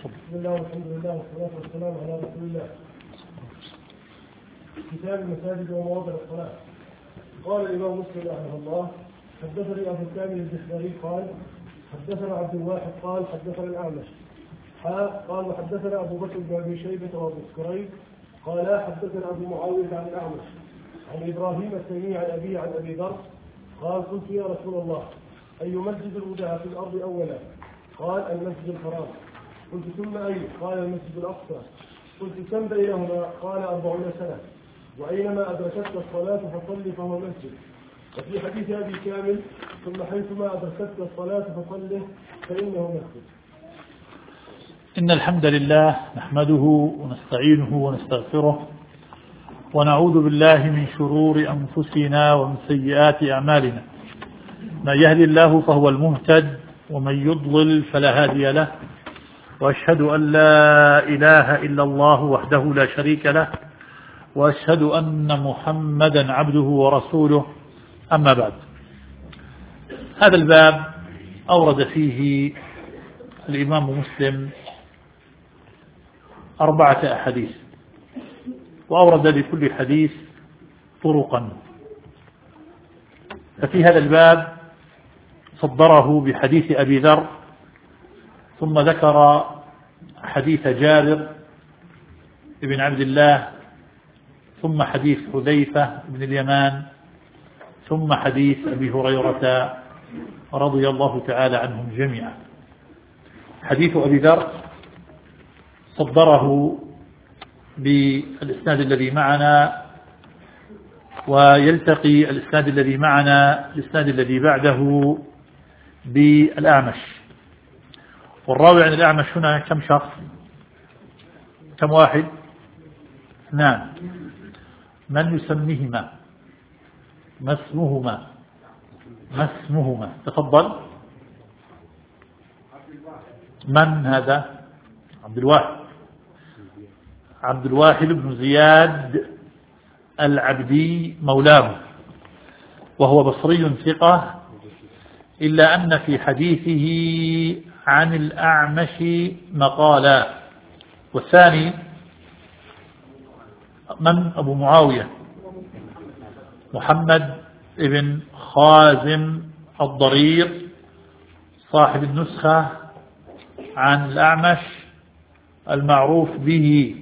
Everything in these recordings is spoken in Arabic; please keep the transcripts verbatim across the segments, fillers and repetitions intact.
بسم الله والحمد لله والصلاة والسلام على رسول الله. كتاب المساجد ومواضع الصلاة. قال الإمام مسلم رحمه الله: حدثني أبو كامل الجحدري قال حدثنا عبد الواحد قال حدثنا الأعمش قال وحدثنا أبو بكر بن أبي شيبة وأبو كريب قال حدثنا أبو معاوية عن الأعمش عن إبراهيم التيمي عن أبي عن أبي ذر قال: قلت يا رسول الله أي مسجد وضع في الأرض أولا؟ قال: المسجد الحرام. قلت ثم أي؟ قال: المسجد الأقصى. قلت كم بينهما؟ قال: أربعون سنة. وأينما أدركتك الصلاة فصل فهو مسجد. وفي حديث أبي كامل: ثم حيثما أدركتك الصلاة فصله فإنه مسجد. إن الحمد لله نحمده ونستعينه ونستغفره ونعوذ بالله من شرور أنفسنا ومن سيئات أعمالنا. من يهدي الله فهو المهتد ومن يضلل فلا هادي له، وأشهد أن لا إله إلا الله وحده لا شريك له، وأشهد أن محمدا عبده ورسوله. أما بعد، هذا الباب أورد فيه الإمام مسلم أربعة أحاديث، وأورد لكل حديث طرقا. ففي هذا الباب صدره بحديث أبي ذر، ثم ذكر حديث جابر بن عبد الله، ثم حديث حذيفة بن اليمان، ثم حديث أبي هريرة رضي الله تعالى عنهم جميعا. حديث أبي ذر صدره بالإسناد الذي معنا، ويلتقي الإسناد الذي معنا الإسناد الذي بعده بالأعمش. والراوي عن الأعمش هنا كم شخص؟ كم واحد؟ نعم. من يسميهما؟ ما اسمهما؟ ما اسمهما؟ تفضل. من هذا؟ عبد الواحد عبد الواحد بن زياد العبدي مولاه، وهو بصري ثقة، إلا أن في حديثه عن الأعمش مقالا. والثاني من؟ أبو معاوية محمد بن خازم الضرير صاحب النسخة عن الأعمش المعروف به.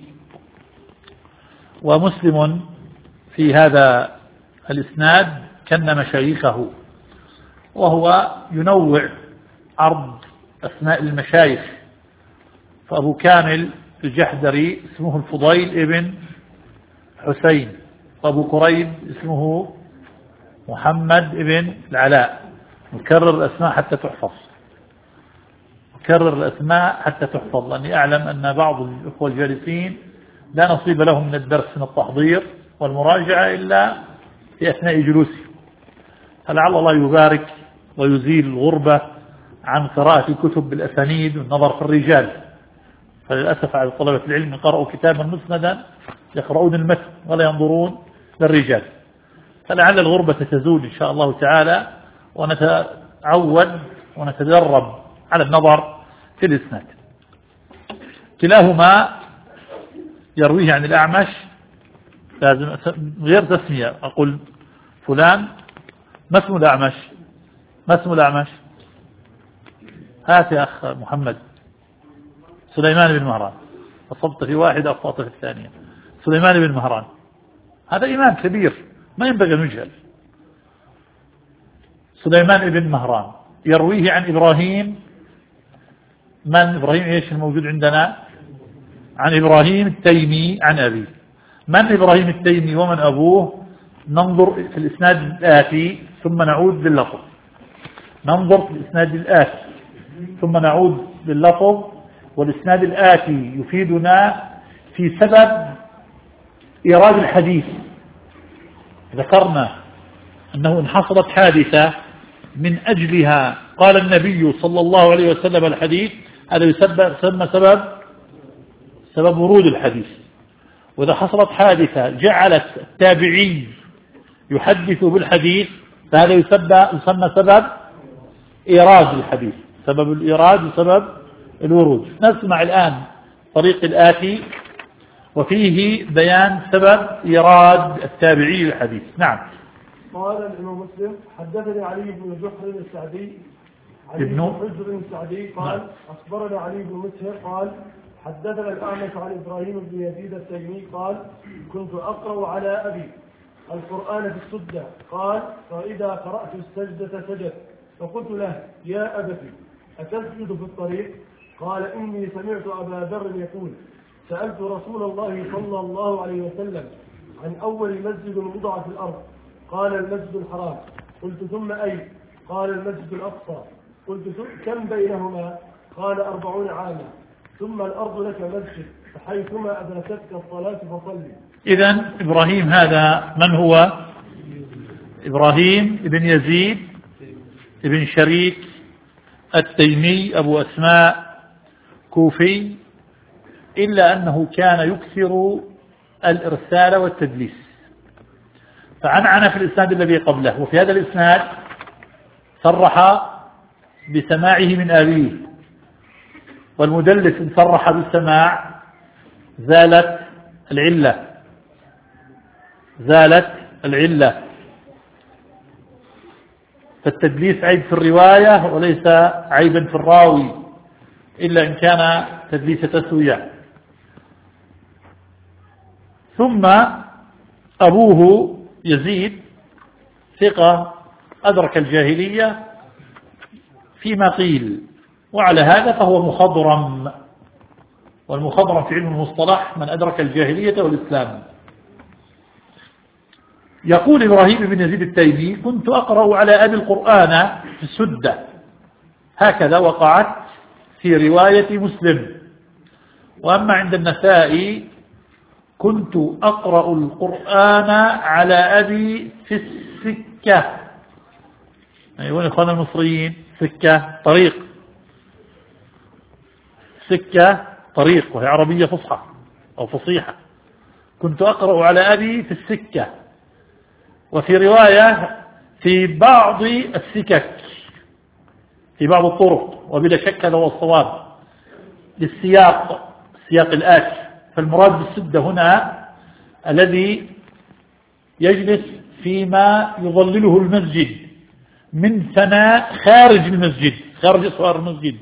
ومسلم في هذا الإسناد كان مشايخه، وهو ينوع عرض أسماء المشايخ. فأبو كامل الجحدري اسمه الفضيل ابن حسين، وأبو كريب اسمه محمد ابن العلاء. نكرر الأسماء حتى تحفظ، نكرر الأسماء حتى تحفظ، لأني أعلم أن بعض الأخوة الجالسين لا نصيب لهم من الدرس من التحضير والمراجعة إلا في أثناء جلوسهم. فلعل الله يبارك ويزيل الغربة عن قراءة الكتب بالأسانيد والنظر في الرجال. فللأسف على طلبة العلم قرأوا كتابا مسندا يقرؤون المتن ولا ينظرون للرجال. فلعل الغربة تزول إن شاء الله تعالى، ونتعود ونتدرب على النظر في الإسناد. كلاهما يرويه عن الأعمش، لازم غير تسمية، أقول فلان. ما اسم الأعمش؟ ما اسم الأعمش؟ هات يا أخ محمد. سليمان بن مهران. أصبت في واحد أخطأت في الثانية. سليمان بن مهران هذا إمام كبير ما ينبغي أن يجهل. سليمان بن مهران يرويه عن إبراهيم. من إبراهيم إيش الموجود عندنا؟ عن إبراهيم التيمي عن أبيه. من إبراهيم التيمي ومن أبوه؟ ننظر في الإسناد الآتي ثم نعود باللفظ. ننظر في الإسناد الآتي ثم نعود باللفظ. والإسناد الآتي يفيدنا في سبب إيراد الحديث. ذكرنا أنه إن حصلت حادثة من أجلها قال النبي صلى الله عليه وسلم الحديث، هذا يسمى سبب سبب ورود الحديث. وإذا حصلت حادثة جعلت التابعي يحدث بالحديث، فهذا يسمى سبب إيراد الحديث. سبب الإيراد وسبب الورود. نسمع الآن طريق الآتي وفيه بيان سبب إيراد التابعي الحديث. نعم. قال الإمام مسلم حدثني علي بن جحر السعدي علي ابن بن حجر السعدي قال أخبرنا علي بن مسهر قال حدثنا الأعمش عن إبراهيم بن يزيد التيمي قال كنت أقرأ على أبي القرآن في السدة قال فإذا قرأت السجدة سجد فقلت له يا أبتي أتسجد في الطريق؟ قال إني سمعت أبا ذر يقول سألت رسول الله صلى الله عليه وسلم عن أول مسجد وضع في الأرض قال المسجد الحرام. قلت ثم أي؟ قال المسجد الأقصى. قلت كم بينهما؟ قال أربعون عاما. ثم الأرض لك مسجد فحيثما أدركتك الصلاة فصلي. إذن إبراهيم هذا من هو؟ إبراهيم بن يزيد بن شريك التيمي أبو أسماء كوفي، إلا أنه كان يكثر الإرسال والتدليس، فعنعن في الإسناد الذي قبله. وفي هذا الإسناد صرح بسماعه من أبيه، والمدلس إن صرح بالسماع زالت العلة زالت العلة فالتدليس عيب في الرواية وليس عيبا في الراوي، إلا إن كان تدليس تسوية. ثم أبوه يزيد ثقة أدرك الجاهلية فيما قيل، وعلى هذا فهو مخضرم، والمخضرم في علم المصطلح من أدرك الجاهلية والإسلام. يقول إبراهيم بن يزيد التيمي كنت أقرأ على أبي القرآن في السدة، هكذا وقعت في رواية مسلم. وأما عند النسائي كنت أقرأ القرآن على أبي في السكة. أيوة إخوانا المصريين، سكة طريق، سكة طريق، وهي عربية فصحى أو فصيحة. كنت أقرأ على أبي في السكة. وفي رواية في بعض السكك، في بعض الطرق، وبلا شك هذا هو الصواب للسياق، سياق الآتي. فالمراد بالسدة هنا الذي يجلس فيما يظلله المسجد من ثناء خارج المسجد، خارج أسوار المسجد.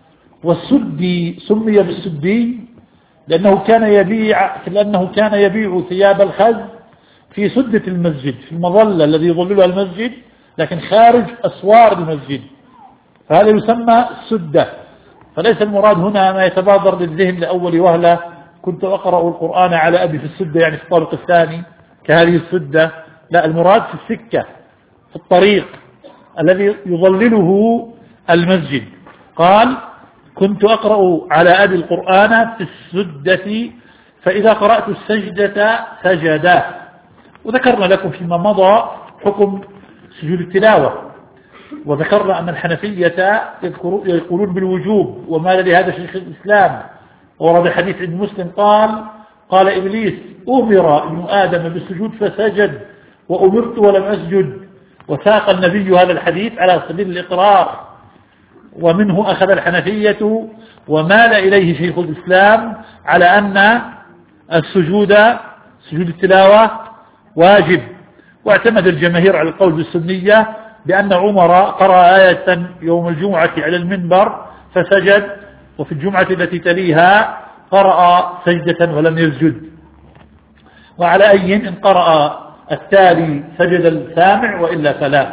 والسدي سمي بالسدي لأنه كان يبيع لأنه كان يبيع ثياب الخز في سدة المسجد، في المظلة الذي يظللها المسجد، لكن خارج أسوار المسجد، فهذا يسمى السدة. فليس المراد هنا ما يتبادر للذهن لأول وهلة كنت أقرأ القرآن على أبي في السدة، يعني في الطابق الثاني كهذه السدة. لا، المراد في السكة، في الطريق الذي يظلله المسجد. قال كنت أقرأ على أبي القرآن في السدة فإذا قرأت السجدة سجدا. وذكرنا لكم فيما مضى حكم سجود التلاوة، وذكرنا أن الحنفية يقولون بالوجوب، وما لهذا شيخ الإسلام. ورد حديث عند مسلم قال قال إبليس أمر ابن آدم بالسجود فسجد وأمرت ولم أسجد. وساق النبي هذا الحديث على سبيل الإقرار، ومنه أخذ الحنفية ومال إليه شيخ الإسلام على أن السجود سجود التلاوة واجب. واعتمد الجماهير على القول بالسنية بأن عمر قرأ آية يوم الجمعة على المنبر فسجد، وفي الجمعة التي تليها قرأ سجدة ولم يسجد. وعلى أي إن قرأ التالي سجد السامع وإلا فلا.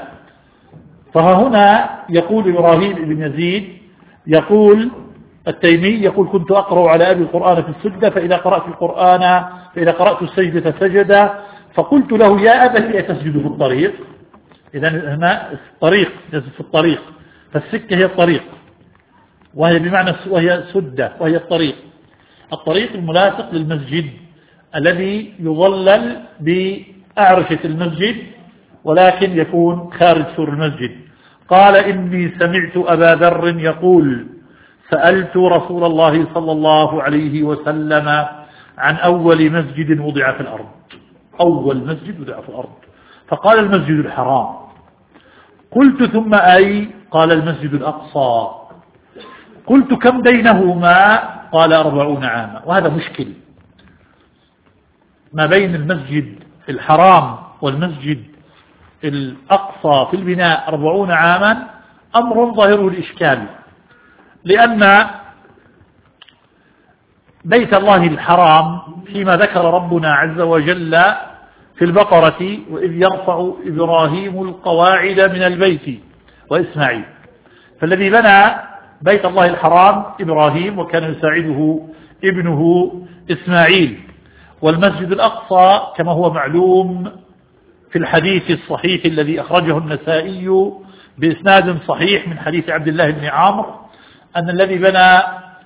فهنا يقول إبراهيم بن يزيد يقول التيمي يقول كنت أقرأ على أبي القرآن في السجدة فإذا قرأت القرآن فإذا قرأت السجدة سجد. فقلت له يا أبتي أتسجد في الطريق؟ إذن هنا الطريق في الطريق، فالسكة هي الطريق، وهي بمعنى وهي سدة، وهي الطريق الطريق الملاصق للمسجد الذي يظلل بأعرشة المسجد ولكن يكون خارج سور المسجد. قال إني سمعت أبا ذر يقول سألت رسول الله صلى الله عليه وسلم عن أول مسجد وضع في الأرض، أول مسجد وضع في الأرض، فقال المسجد الحرام. قلت ثم أي؟ قال المسجد الأقصى. قلت كم بينهما؟ قال أربعون عاما. وهذا مشكل، ما بين المسجد الحرام والمسجد الأقصى في البناء أربعون عاما أمر ظاهره الإشكال، لأن بيت الله الحرام فيما ذكر ربنا عز وجل في البقرة: وإذ يرفع إبراهيم القواعد من البيت وإسماعيل. فالذي بنى بيت الله الحرام إبراهيم، وكان يساعده ابنه إسماعيل. والمسجد الأقصى كما هو معلوم في الحديث الصحيح الذي أخرجه النسائي بإسناد صحيح من حديث عبد الله بن عمرو أن الذي بنى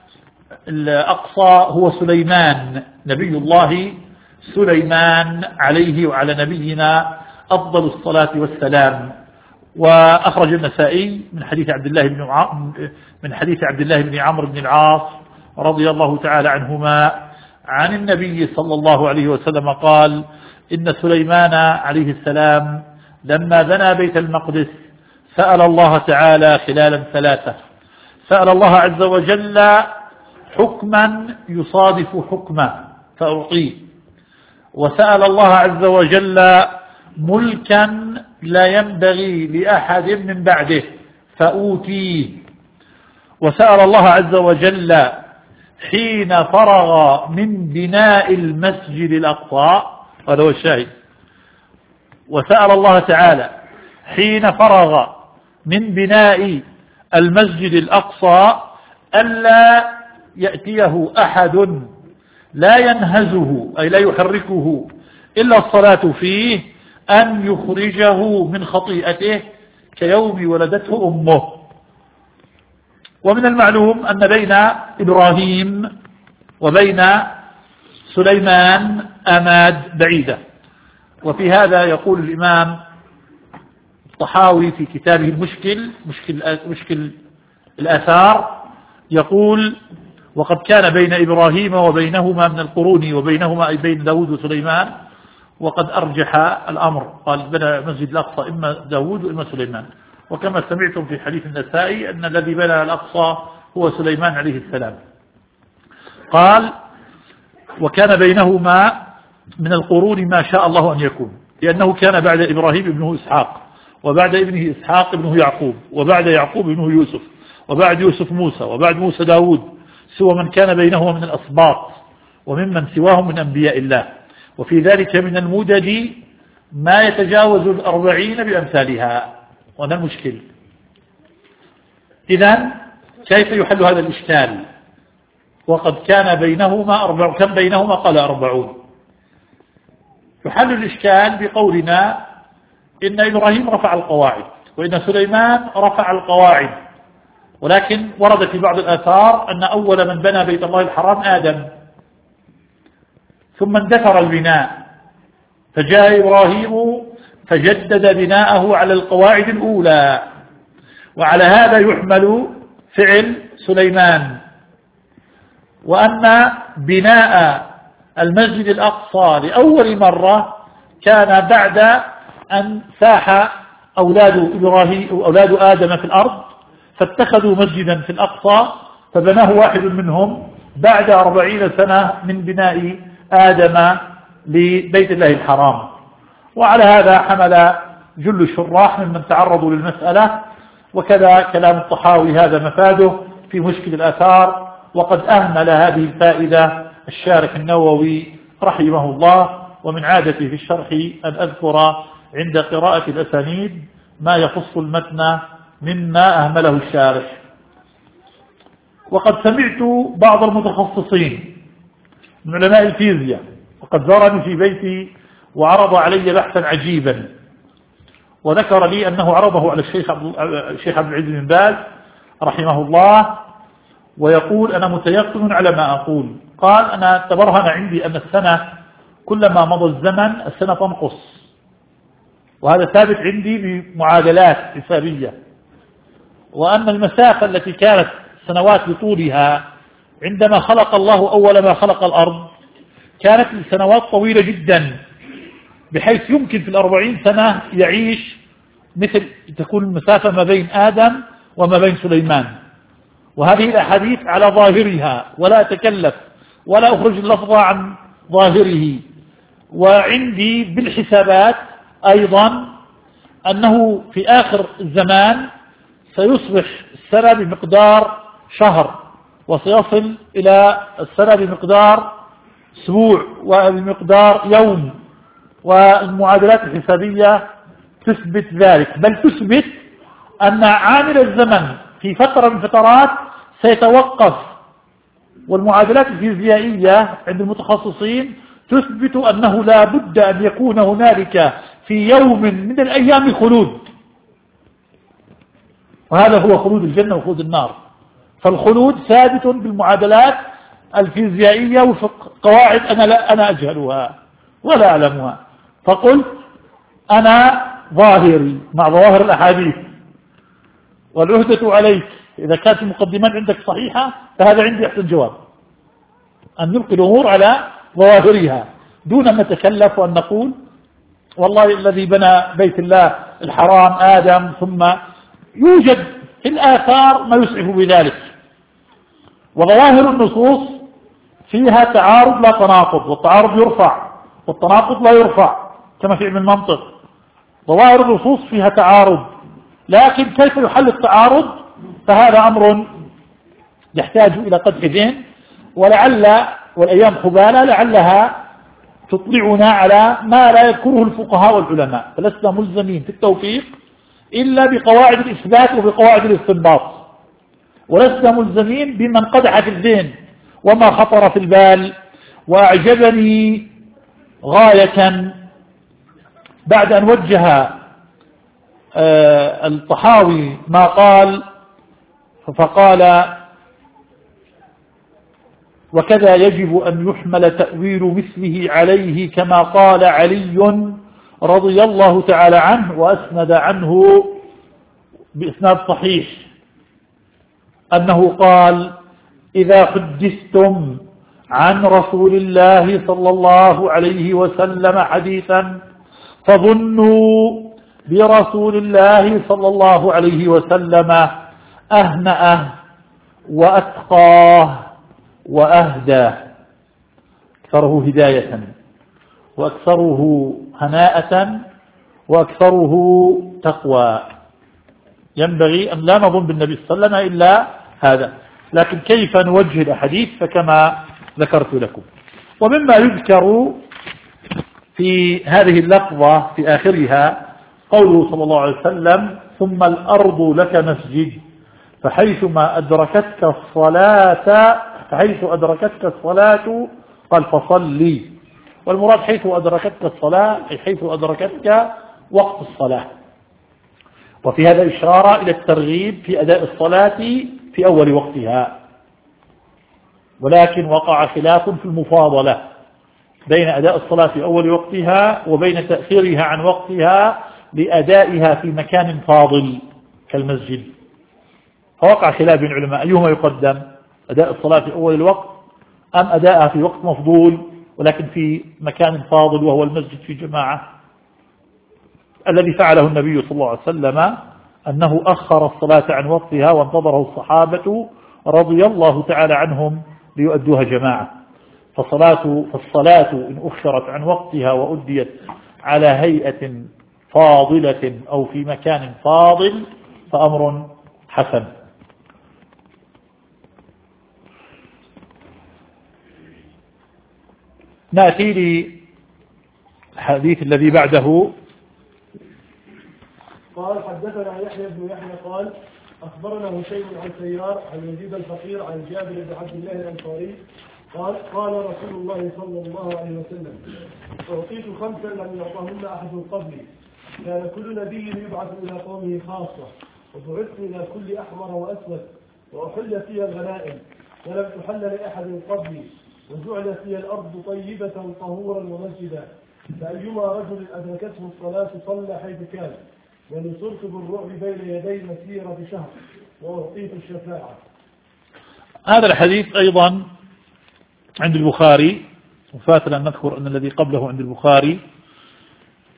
الأقصى هو سليمان، نبي الله سليمان عليه وعلى نبينا أفضل الصلاة والسلام. وأخرج النسائي من حديث عبد الله بن من حديث عبد الله بن عمرو بن العاص رضي الله تعالى عنهما عن النبي صلى الله عليه وسلم قال: إن سليمان عليه السلام لما بنى بيت المقدس سأل الله تعالى خلالا ثلاثة، سأل الله عز وجل حكما يصادف حكمه فأعطيه، وسأل الله عز وجل ملكا لا ينبغي لأحد من بعده فأوتيه، وسأل الله عز وجل حين فرغ من بناء المسجد الأقصى، هذا هو الشاهد، وسأل الله تعالى حين فرغ من بناء المسجد الأقصى ألا يأتيه أحد لا ينهزه أي لا يحركه إلا الصلاة فيه، أن يخرجه من خطيئته كيوم ولدته أمه. ومن المعلوم أن بين إبراهيم وبين سليمان آماد بعيدة. وفي هذا يقول الإمام الطحاوي في كتابه المشكل مشكل, مشكل الآثار، يقول: وقد كان بين إبراهيم وبينهما من القرون وبينهما أي بين داود وسليمان، وقد أرجح الأمر، قال بنى مسجد الأقصى إما داود وإما سليمان. وكما سمعتم في حديث النسائي أن الذي بنى الأقصى هو سليمان عليه السلام. قال: وكان بينهما من القرون ما شاء الله أن يكون، لأنه كان بعد إبراهيم ابنه إسحاق، وبعد ابنه إسحاق ابنه يعقوب، وبعد يعقوب ابنه يوسف، وبعد يوسف موسى، وبعد موسى داود، سوى من كان بينهما من الأسباط وممن سواهم من أنبياء الله. وفي ذلك من المدد ما يتجاوز الأربعين بأمثالها. وهذا المشكل. إذن كيف يحل هذا الإشكال وقد كان بينهما أربع كم بينهما؟ قال أربعون. يحل الإشكال بقولنا إن إبراهيم رفع القواعد وإن سليمان رفع القواعد، ولكن ورد في بعض الآثار أن أول من بنى بيت الله الحرام آدم، ثم اندثر البناء فجاء إبراهيم فجدد بناءه على القواعد الأولى، وعلى هذا يحمل فعل سليمان. وأن بناء المسجد الأقصى لأول مرة كان بعد أن ساح أولاد إبراهيم أولاد آدم في الأرض فاتخذوا مسجدا في الأقصى، فبناه واحد منهم بعد أربعين سنة من بناء آدم لبيت الله الحرام. وعلى هذا حمل جل الشراح ممن تعرضوا للمسألة، وكذا كلام الطحاوي هذا مفاده في مشكل الآثار. وقد أهمل هذه الفائدة الشارح النووي رحمه الله، ومن عادتي في الشرح أن أذكر عند قراءة الأسانيد ما يخص المتن مما أهمله الشارح. وقد سمعت بعض المتخصصين من علماء الفيزياء وقد زارني في بيتي وعرض علي بحثا عجيبا، وذكر لي أنه عرضه على الشيخ عبد الشيخ عبد العزيز بن باز رحمه الله، ويقول: أنا متيقن على ما أقول. قال: أنا تبرهن عندي أن السنة كلما مضى الزمن السنة تنقص، وهذا ثابت عندي بمعادلات حسابية، وأن المسافة التي كانت سنوات بطولها عندما خلق الله أول ما خلق الأرض كانت لسنوات طويلة جدا، بحيث يمكن في الأربعين سنة يعيش مثل تكون المسافة ما بين آدم وما بين سليمان. وهذه الأحاديث على ظاهرها ولا أتكلف ولا أخرج اللفظ عن ظاهره. وعندي بالحسابات أيضا أنه في آخر الزمان سيصبح السنة بمقدار شهر، وسيصل إلى السنة بمقدار أسبوع وبمقدار يوم، والمعادلات الحسابية تثبت ذلك، بل تثبت أن عامل الزمن في فترة من فترات سيتوقف. والمعادلات الفيزيائية عند المتخصصين تثبت أنه لا بد أن يكون هنالك في يوم من الأيام خلود، وهذا هو خلود الجنة وخلود النار. فالخلود ثابت بالمعادلات الفيزيائية وفق قواعد أنا لا أنا أجهلها ولا أعلمها. فقلت أنا ظاهري مع ظواهر الأحاديث، والعهدة عليك إذا كانت المقدمات عندك صحيحة فهذا عندي أحسن جواب، أن نلقي الأمور على ظواهرها دون أن نتكلف وأن نقول والله الذي بنى بيت الله الحرام آدم، ثم يوجد في الآثار ما يسعف بذلك. وظواهر النصوص فيها تعارض لا تناقض، والتعارض يرفع والتناقض لا يرفع كما في علم المنطق. ظواهر النصوص فيها تعارض، لكن كيف يحل التعارض فهذا أمر يحتاج إلى قدح ذهن، ولعل والأيام خبالة لعلها تطلعنا على ما لا يذكره الفقهاء والعلماء. فلسنا ملزمين في التوفيق إلا بقواعد الإثبات وبقواعد الاستنباط، ولسنا ملزمين بمن قدح في الذهن وما خطر في البال. وأعجبني غاية بعد أن وجه الطحاوي ما قال، فقال وكذا يجب أن يحمل تأويل مثله عليه كما قال علي رضي الله تعالى عنه، وأسند عنه بإسناد صحيح أنه قال إذا حدثتم عن رسول الله صلى الله عليه وسلم حديثا فظنوا برسول الله صلى الله عليه وسلم أهنأه وأتقاه وأهداه، أكثره هداية وأكثره هناءة وأكثره تقوى. ينبغي أن لا نظن بالنبي صلى الله عليه وسلم إلا هذا. لكن كيف نوجه الأحاديث فكما ذكرت لكم. ومما يذكر في هذه اللفظة في آخرها قوله صلى الله عليه وسلم ثم الأرض لك مسجد فحيثما أدركتك الصلاة فحيث أدركتك الصلاة قال فصلي. والمراد حيث أدركتك الصلاة أي حيث أدركتك وقت الصلاة. وفي هذا إشارة إلى الترغيب في أداء الصلاة في أول وقتها، ولكن وقع خلاف في المفاضلة بين أداء الصلاة في أول وقتها وبين تأخيرها عن وقتها لأدائها في مكان فاضل كالمسجد. فوقع خلاف بين العلماء أيهما يقدم، أداء الصلاة في أول الوقت أم أداءها في وقت مفضول ولكن في مكان فاضل وهو المسجد في جماعة. الذي فعله النبي صلى الله عليه وسلم أنه أخر الصلاة عن وقتها وانتظره الصحابة رضي الله تعالى عنهم ليؤدوها جماعة. فصلاة فالصلاة إن أخرت عن وقتها وأديت على هيئة فاضلة أو في مكان فاضل فأمر حسن. نأتي للحديث الذي بعده. قال حدثنا يحيى بن يحيى قال أخبرنا هشيم عن سيار عن يزيد الفقير عن جابر بن عبد الله الأنصاري قال قال رسول الله صلى الله عليه وسلم أعطيت خمسا لم يعطهن أحد قبلي، كان كل نبي يبعث إلى قومه خاصة، وبعثت إلى كل أحمر وأسود، وأحل فيها الغنائم ولم تحل لأحد قبلي، وجعل فيها الأرض طيبة طهورا ومسجدا، فأيما رجل أدركته الصلاة صلى حيث كان، ونصرت بالرعب بين يدي مسيرة شهر، وأعطيت الشفاعة. هذا الحديث أيضا عند البخاري، وفاتنا أن نذكر أن الذي قبله عند البخاري.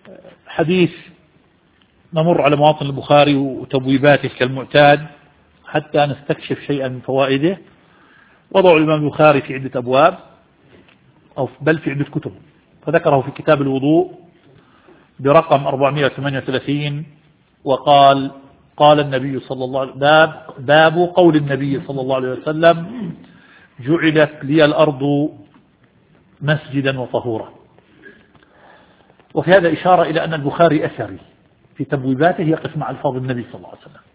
حديث نمر على مواطن البخاري وتبويباته كالمعتاد. حتى نستكشف شيئا من فوائده. وضعوا الإمام البخاري في عدة أبواب أو بل في عدة كتب، فذكره في كتاب الوضوء برقم أربعمائة وثمانية وثلاثين وقال قال النبي صلى الله عليه وسلم باب, باب قول النبي صلى الله عليه وسلم جعلت لي الأرض مسجدا وطهورا. وفي هذا إشارة إلى أن البخاري أثري في تبويباته يقف مع ألفاظ النبي صلى الله عليه وسلم،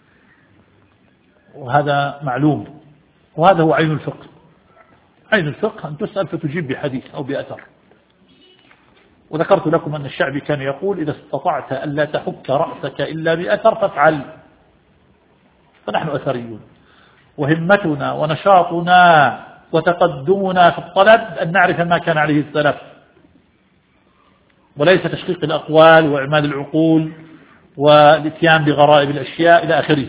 وهذا معلوم، وهذا هو عين الفقه. عين الفقه أن تسأل فتجيب بحديث أو بأثر. وذكرت لكم أن الشعبي كان يقول إذا استطعت ألا تحك رأسك إلا بأثر فافعل. فنحن أثريون، وهمتنا ونشاطنا وتقدمنا في الطلب أن نعرف ما كان عليه السلف، وليس تشقيق الأقوال وإعمال العقول والاتيان بغرائب الأشياء إلى آخره.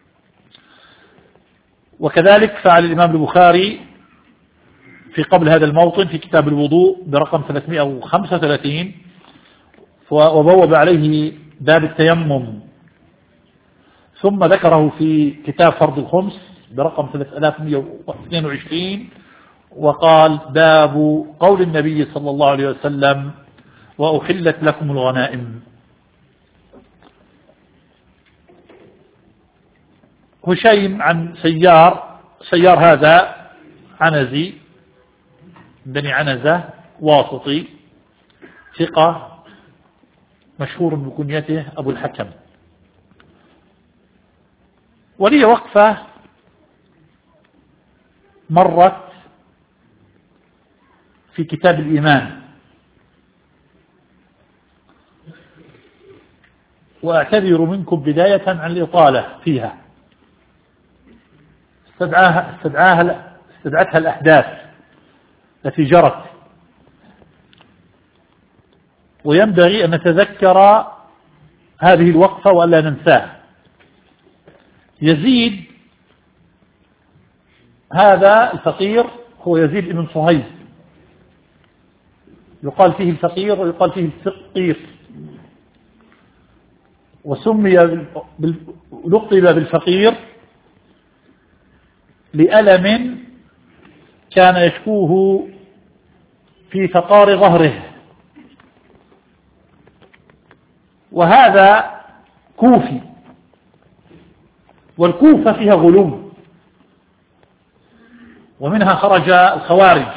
وكذلك فعل الإمام البخاري في قبل هذا الموطن في كتاب الوضوء برقم ثلاثمائة وخمسة وثلاثين، وبوب عليه باب التيمم، ثم ذكره في كتاب فرض الخمس برقم ثلاثة آلاف ومائة واثنين وعشرين وقال باب قول النبي صلى الله عليه وسلم وأحلت لكم الغنائم. هشيم عن سيار، سيار هذا عنزي بني عنزة واسطي ثقة مشهور بكنيته أبو الحكم. ولي وقفة مرت في كتاب الإيمان، وأعتذر منكم بداية عن الإطالة فيها، استدعاها استدعاها استدعتها الأحداث التي جرت، وينبغي أن نتذكر هذه الوقفة وألا ننساها. يزيد هذا الفقير هو يزيد بن صهيب، يقال فيه الفقير ويقال فيه الفقير، وسمي لقب بالفقير لألم كان يشكوه في فقار ظهره. وهذا كوفي، والكوفة فيها غلو، ومنها خرج الخوارج.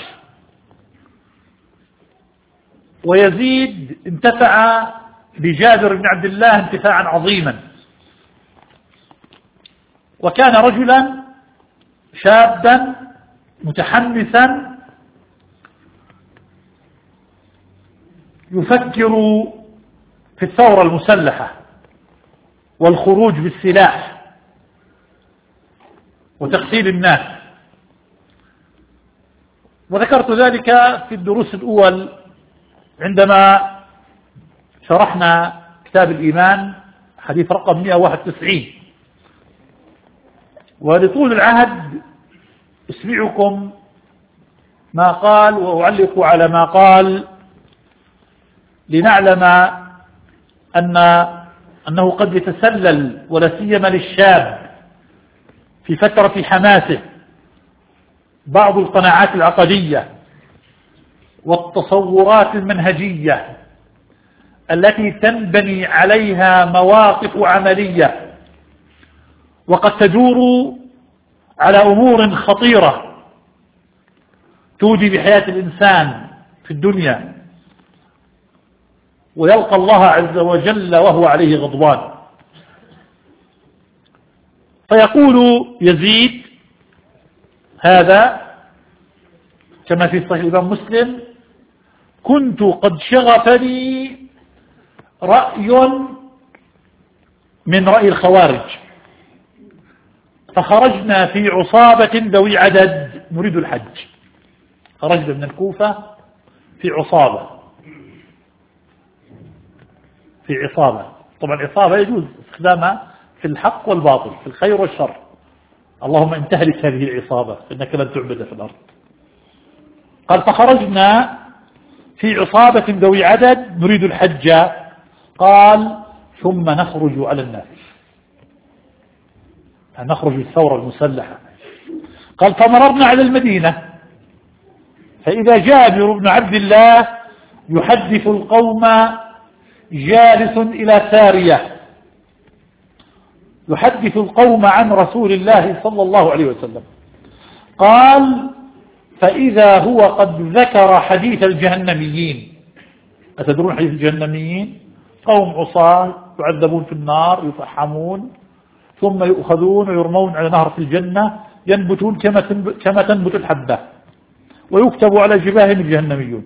ويزيد انتفع بجابر بن عبد الله انتفاعا عظيما، وكان رجلا شابا متحمسا يفكر في الثورة المسلحة والخروج بالسلاح وتقتيل الناس. وذكرت ذلك في الدروس الأول عندما شرحنا كتاب الإيمان حديث رقم مئة وواحد وتسعين. ولطول العهد أسمعكم ما قال وأعلق على ما قال لنعلم أن أنه قد يتسلل ولا سيما للشاب في فترة حماسه بعض القناعات العقدية والتصورات المنهجية التي تنبني عليها مواقف عملية، وقد تدور على أمور خطيرة تودي بحياة الإنسان في الدنيا، ويلقى الله عز وجل وهو عليه غضبان. فيقول يزيد هذا كما في صحيح الإمام مسلم: كنت قد شغفني رأي من رأي الخوارج، فخرجنا في عصابة ذوي عدد نريد الحج. خرجنا من الكوفة في عصابة، في عصابة. طبعا عصابة يجوز استخدامها في الحق والباطل، في الخير والشر. اللهم ان تهلك هذه العصابة فإنك لن تعبد في الأرض. قال: فخرجنا في عصابة ذوي عدد نريد الحج. قال: ثم نخرج على الناس. نخرج الثورة المسلحة. قال فمررنا على المدينة فإذا جابر بن عبد الله يحدث القوم جالس إلى سارية، يحدث القوم عن رسول الله صلى الله عليه وسلم. قال فإذا هو قد ذكر حديث الجهنميين. أتدرون حديث الجهنميين؟ قوم عصاة يعذبون في النار، يفحمون، ثم يؤخذون ويرمون على نهر في الجنة، ينبتون كما تنبت الحبة، ويكتب على جباههم الجهنميون.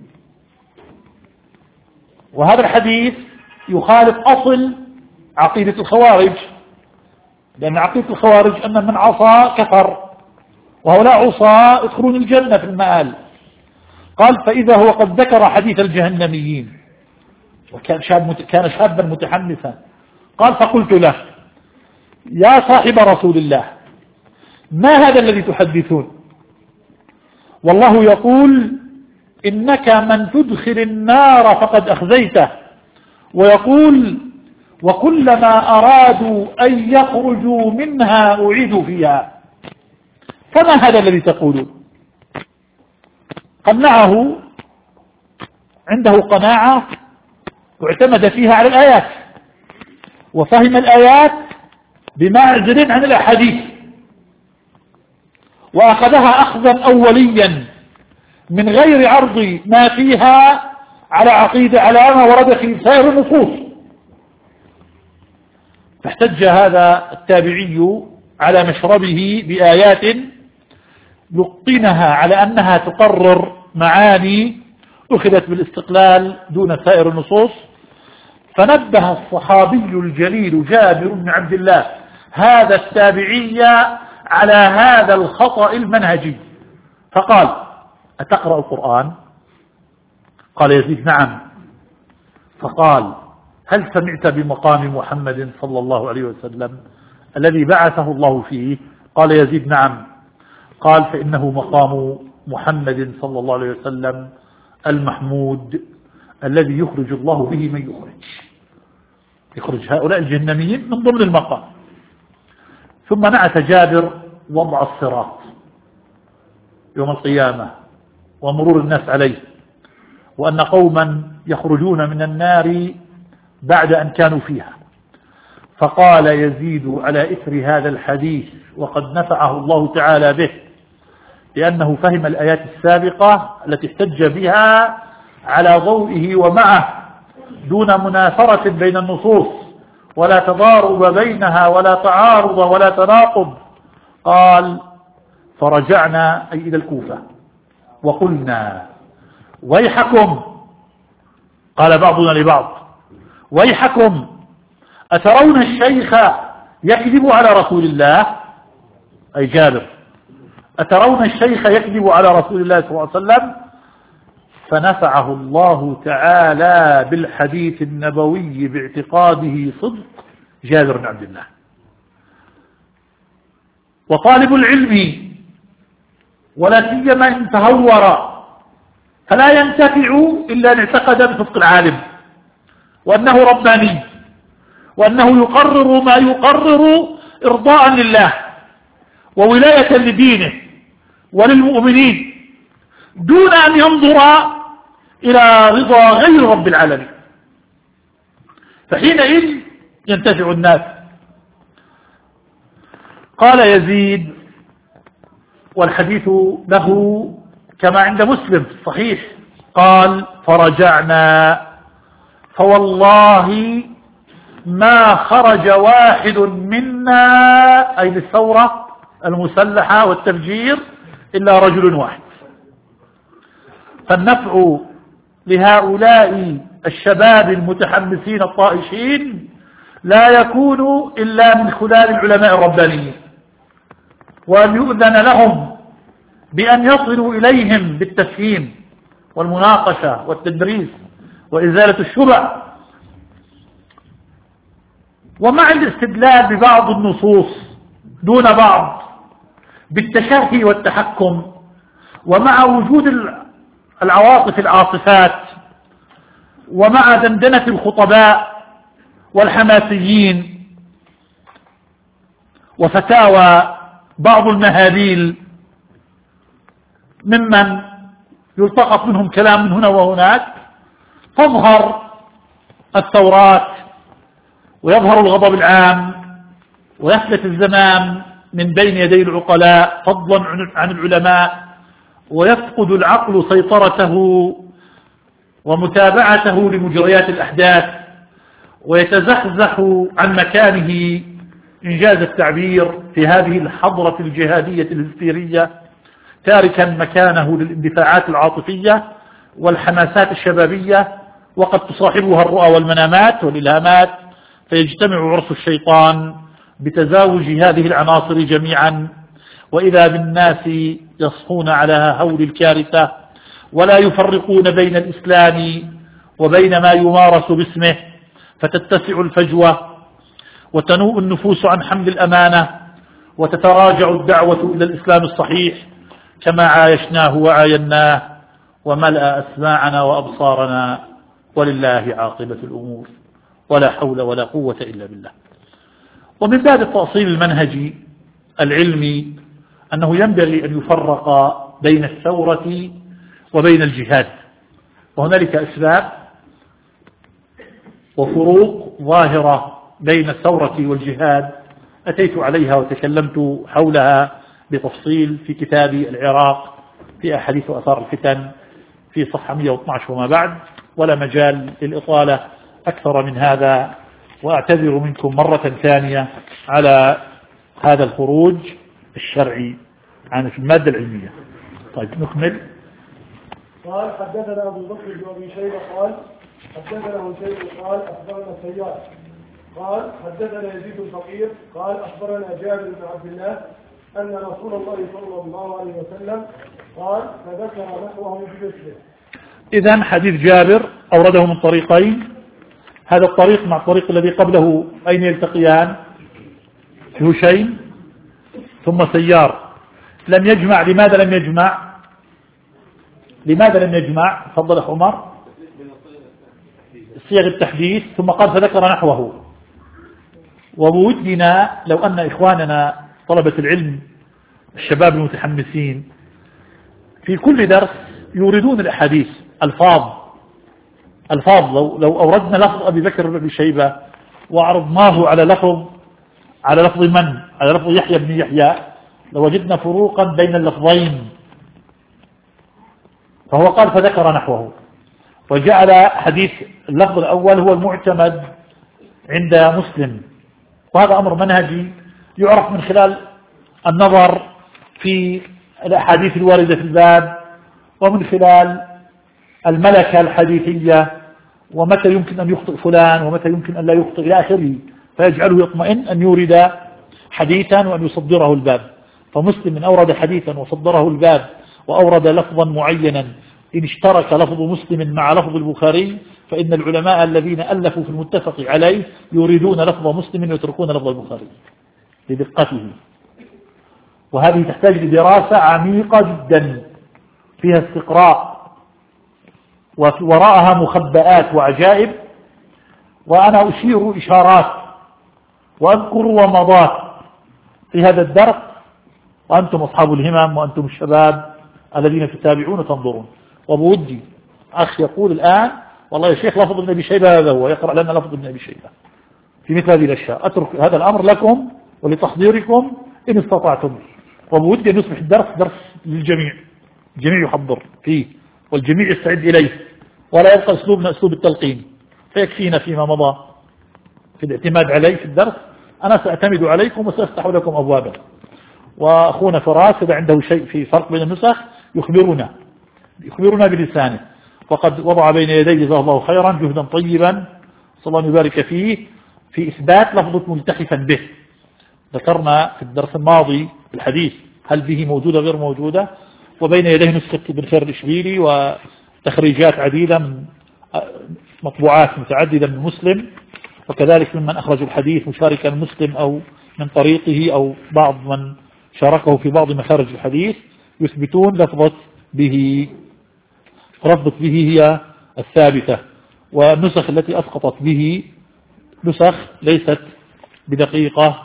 وهذا الحديث يخالف أصل عقيدة الخوارج، لأن عقيدة الخوارج أن من عصى كفر، وهؤلاء عصى يدخلون الجنة في المآل. قال فإذا هو قد ذكر حديث الجهنميين، وكان شاب كان شابا متحمسا. قال فقلت له يا صاحب رسول الله ما هذا الذي تحدثون؟ والله يقول إنك من تدخل النار فقد أخزيته، ويقول وكلما أرادوا أن يخرجوا منها أعيدوا فيها. فما هذا الذي تقولون؟ قنعه، عنده قناعة واعتمد فيها على الآيات، وفهم الآيات بمعزل عن الأحاديث، وأخذها أخذا أوليا من غير عرض ما فيها على عقيدة على ما ورد في سائر النصوص. فاحتج هذا التابعي على مشربه بآيات يقنها على أنها تقرر معاني أخذت بالاستقلال دون سائر النصوص. فنبه الصحابي الجليل جابر بن عبد الله هذا التابعي على هذا الخطأ المنهجي، فقال أتقرأ القرآن؟ قال يزيد نعم. فقال هل سمعت بمقام محمد صلى الله عليه وسلم الذي بعثه الله فيه؟ قال يزيد نعم. قال فإنه مقام محمد صلى الله عليه وسلم المحمود الذي يخرج الله به من يخرج، يخرج هؤلاء الجهنميين من ضمن المقام. ثم نعت جابر وضع الصراط يوم القيامة ومرور الناس عليه، وأن قوما يخرجون من النار بعد أن كانوا فيها. فقال يزيد على إثر هذا الحديث وقد نفعه الله تعالى به لأنه فهم الآيات السابقة التي احتج بها على ضوئه ومعه دون منافرة بين النصوص ولا تضارب بينها ولا تعارض ولا تناقض. قال فرجعنا أي إلى الكوفة وقلنا ويحكم، قال بعضنا لبعض ويحكم أترون الشيخ يكذب على رسول الله؟ أي جابر، أترون الشيخ يكذب على رسول الله صلى الله عليه وسلم؟ فنفعه الله تعالى بالحديث النبوي باعتقاده صدق جابر بن عبد الله. وطالب العلم ولا سيما إن تهور فلا ينتفع إلا أن اعتقد بصدق العالم وأنه رباني وأنه يقرر ما يقرر إرضاء لله وولاية لدينه وللمؤمنين دون أن ينظر إلى رضا غير رب العالمين، فحينئذ ينتفع الناس. قال يزيد والحديث له كما عند مسلم في الصحيح قال فرجعنا فوالله ما خرج واحد منا أي للثورة المسلحة والتفجير إلا رجل واحد. فالنفع لهؤلاء الشباب المتحمسين الطائشين لا يكون إلا من خلال العلماء الربانيين، وأن يؤذن لهم بأن يصلوا إليهم بالتفهيم والمناقشة والتدريس وإزالة الشبع، ومع الاستدلال ببعض النصوص دون بعض بالتشهي والتحكم، ومع وجود العواطف العاطفات، ومع دندنة الخطباء والحماسيين، وفتاوى بعض المهابيل ممن يلتقط منهم كلام من هنا وهناك، تظهر الثورات ويظهر الغضب العام ويفلت الزمام من بين يدي العقلاء فضلا عن العلماء، ويفقد العقل سيطرته ومتابعته لمجريات الأحداث، ويتزحزح عن مكانه إنجاز التعبير في هذه الحضرة الجهادية الهستيرية، تاركا مكانه للاندفاعات العاطفية والحماسات الشبابية، وقد تصاحبها الرؤى والمنامات والإلهامات، فيجتمع عرس الشيطان بتزاوج هذه العناصر جميعا، وإذا بالناس يصحون على هول الكارثة ولا يفرقون بين الإسلام وبين ما يمارس باسمه، فتتسع الفجوة وتنوء النفوس عن حمل الأمانة، وتتراجع الدعوة إلى الإسلام الصحيح كما عايشناه وعايناه وملأ أسماعنا وأبصارنا، ولله عاقبة الأمور، ولا حول ولا قوة إلا بالله. ومن باب التأصيل المنهجي العلمي أنه ينبغي أن يفرق بين الثورة وبين الجهاد، وهنالك أسباب وفروق ظاهرة بين الثورة والجهاد أتيت عليها وتكلمت حولها بتفصيل في كتابي العراق في أحاديث وأثار الفتن في صفحة مئة واثني عشر وما بعد، ولا مجال للإطالة أكثر من هذا، وأعتذر منكم مرة ثانية على هذا الخروج الشرعي عن المادة العلمية. طيب نكمل. قال حدثنا أبو بكر بن أبي شيبة قال حدثنا هشيم قال أخبرنا سيار قال حدثنا يزيد الفقير قال أخبرنا جابر بن عبد الله أن رسول الله صلى الله عليه وسلم قال فذكر نحوه بمثله. إذن حديث جابر أورده من طريقين، هذا الطريق مع الطريق الذي قبله أين يلتقيان؟ هشيم ثم سيار. لم يجمع، لماذا لم يجمع؟ لماذا لم يجمع؟ تفضل أخ عمر. صيغ التحديث ثم قال فذكر نحوه. وبودنا لو أن إخواننا طلبة العلم الشباب المتحمسين في كل درس يوردون الأحاديث الفاظ الفاظ لو, لو أوردنا لفظ أبي بكر بن شيبة وعرضناه على لفظ على لفظ من؟ على لفظ يحيى بن يحيى لوجدنا فروقا بين اللفظين، فهو قال فذكر نحوه، وجعل حديث اللفظ الأول هو المعتمد عند مسلم، وهذا أمر منهجي يعرف من خلال النظر في الأحاديث الواردة في الباب، ومن خلال الملكة الحديثية، ومتى يمكن أن يخطئ فلان ومتى يمكن أن لا يخطئ إلى آخره، فيجعله يطمئن أن يورد حديثا وأن يصدره الباب. فمسلم من أورد حديثا وصدره الباب وأورد لفظا معينا إن اشترك لفظ مسلم مع لفظ البخاري، فإن العلماء الذين ألفوا في المتفق عليه يريدون لفظ مسلم ويتركون لفظ البخاري لدقته. وهذه تحتاج لدراسة عميقة جدا فيها استقراء ووراءها مخبئات وعجائب، وأنا أشير إشارات وأذكر ومضات في هذا الدرس، وأنتم أصحاب الهمم وأنتم الشباب الذين تتابعون وتنظرون. وبودي أخ يقول الآن والله يا شيخ لفظ ابن أبي شيبة هذا هو، يقرأ لنا لفظ ابن أبي شيبة في مثل هذه الأشياء. أترك هذا الأمر لكم ولتحضيركم إن استطعتم، وبودي أن يصبح الدرس درس للجميع، الجميع يحضر فيه والجميع يستعد إليه، ولا يبقى أسلوبنا أسلوب التلقين، فيكفينا فيما مضى في الاعتماد عليه في الدرس. أنا سأعتمد عليكم وسأفتح لكم أبوابا، وأخونا فراس إذا عنده شيء في فرق بين النسخ يخبرنا يخبرنا بلسانه، وقد وضع بين يدي جزاه الله خيرا جهدا طيبا صلى الله يبارك فيه في إثبات لفظة ملتحفا به. ذكرنا في الدرس الماضي الحديث هل به موجودة غير موجودة، وبين يديه نسخة ابن خير الإشبيلي وتخريجات عديدة من مطبوعات متعددة من مسلم، وكذلك ممن أخرجوا الحديث مشاركا مسلم أو من طريقه أو بعض من شاركه في بعض مخارج الحديث، يثبتون لفظة به. لفظة به هي الثابتة، والنسخ التي أسقطت به نسخ ليست بدقيقة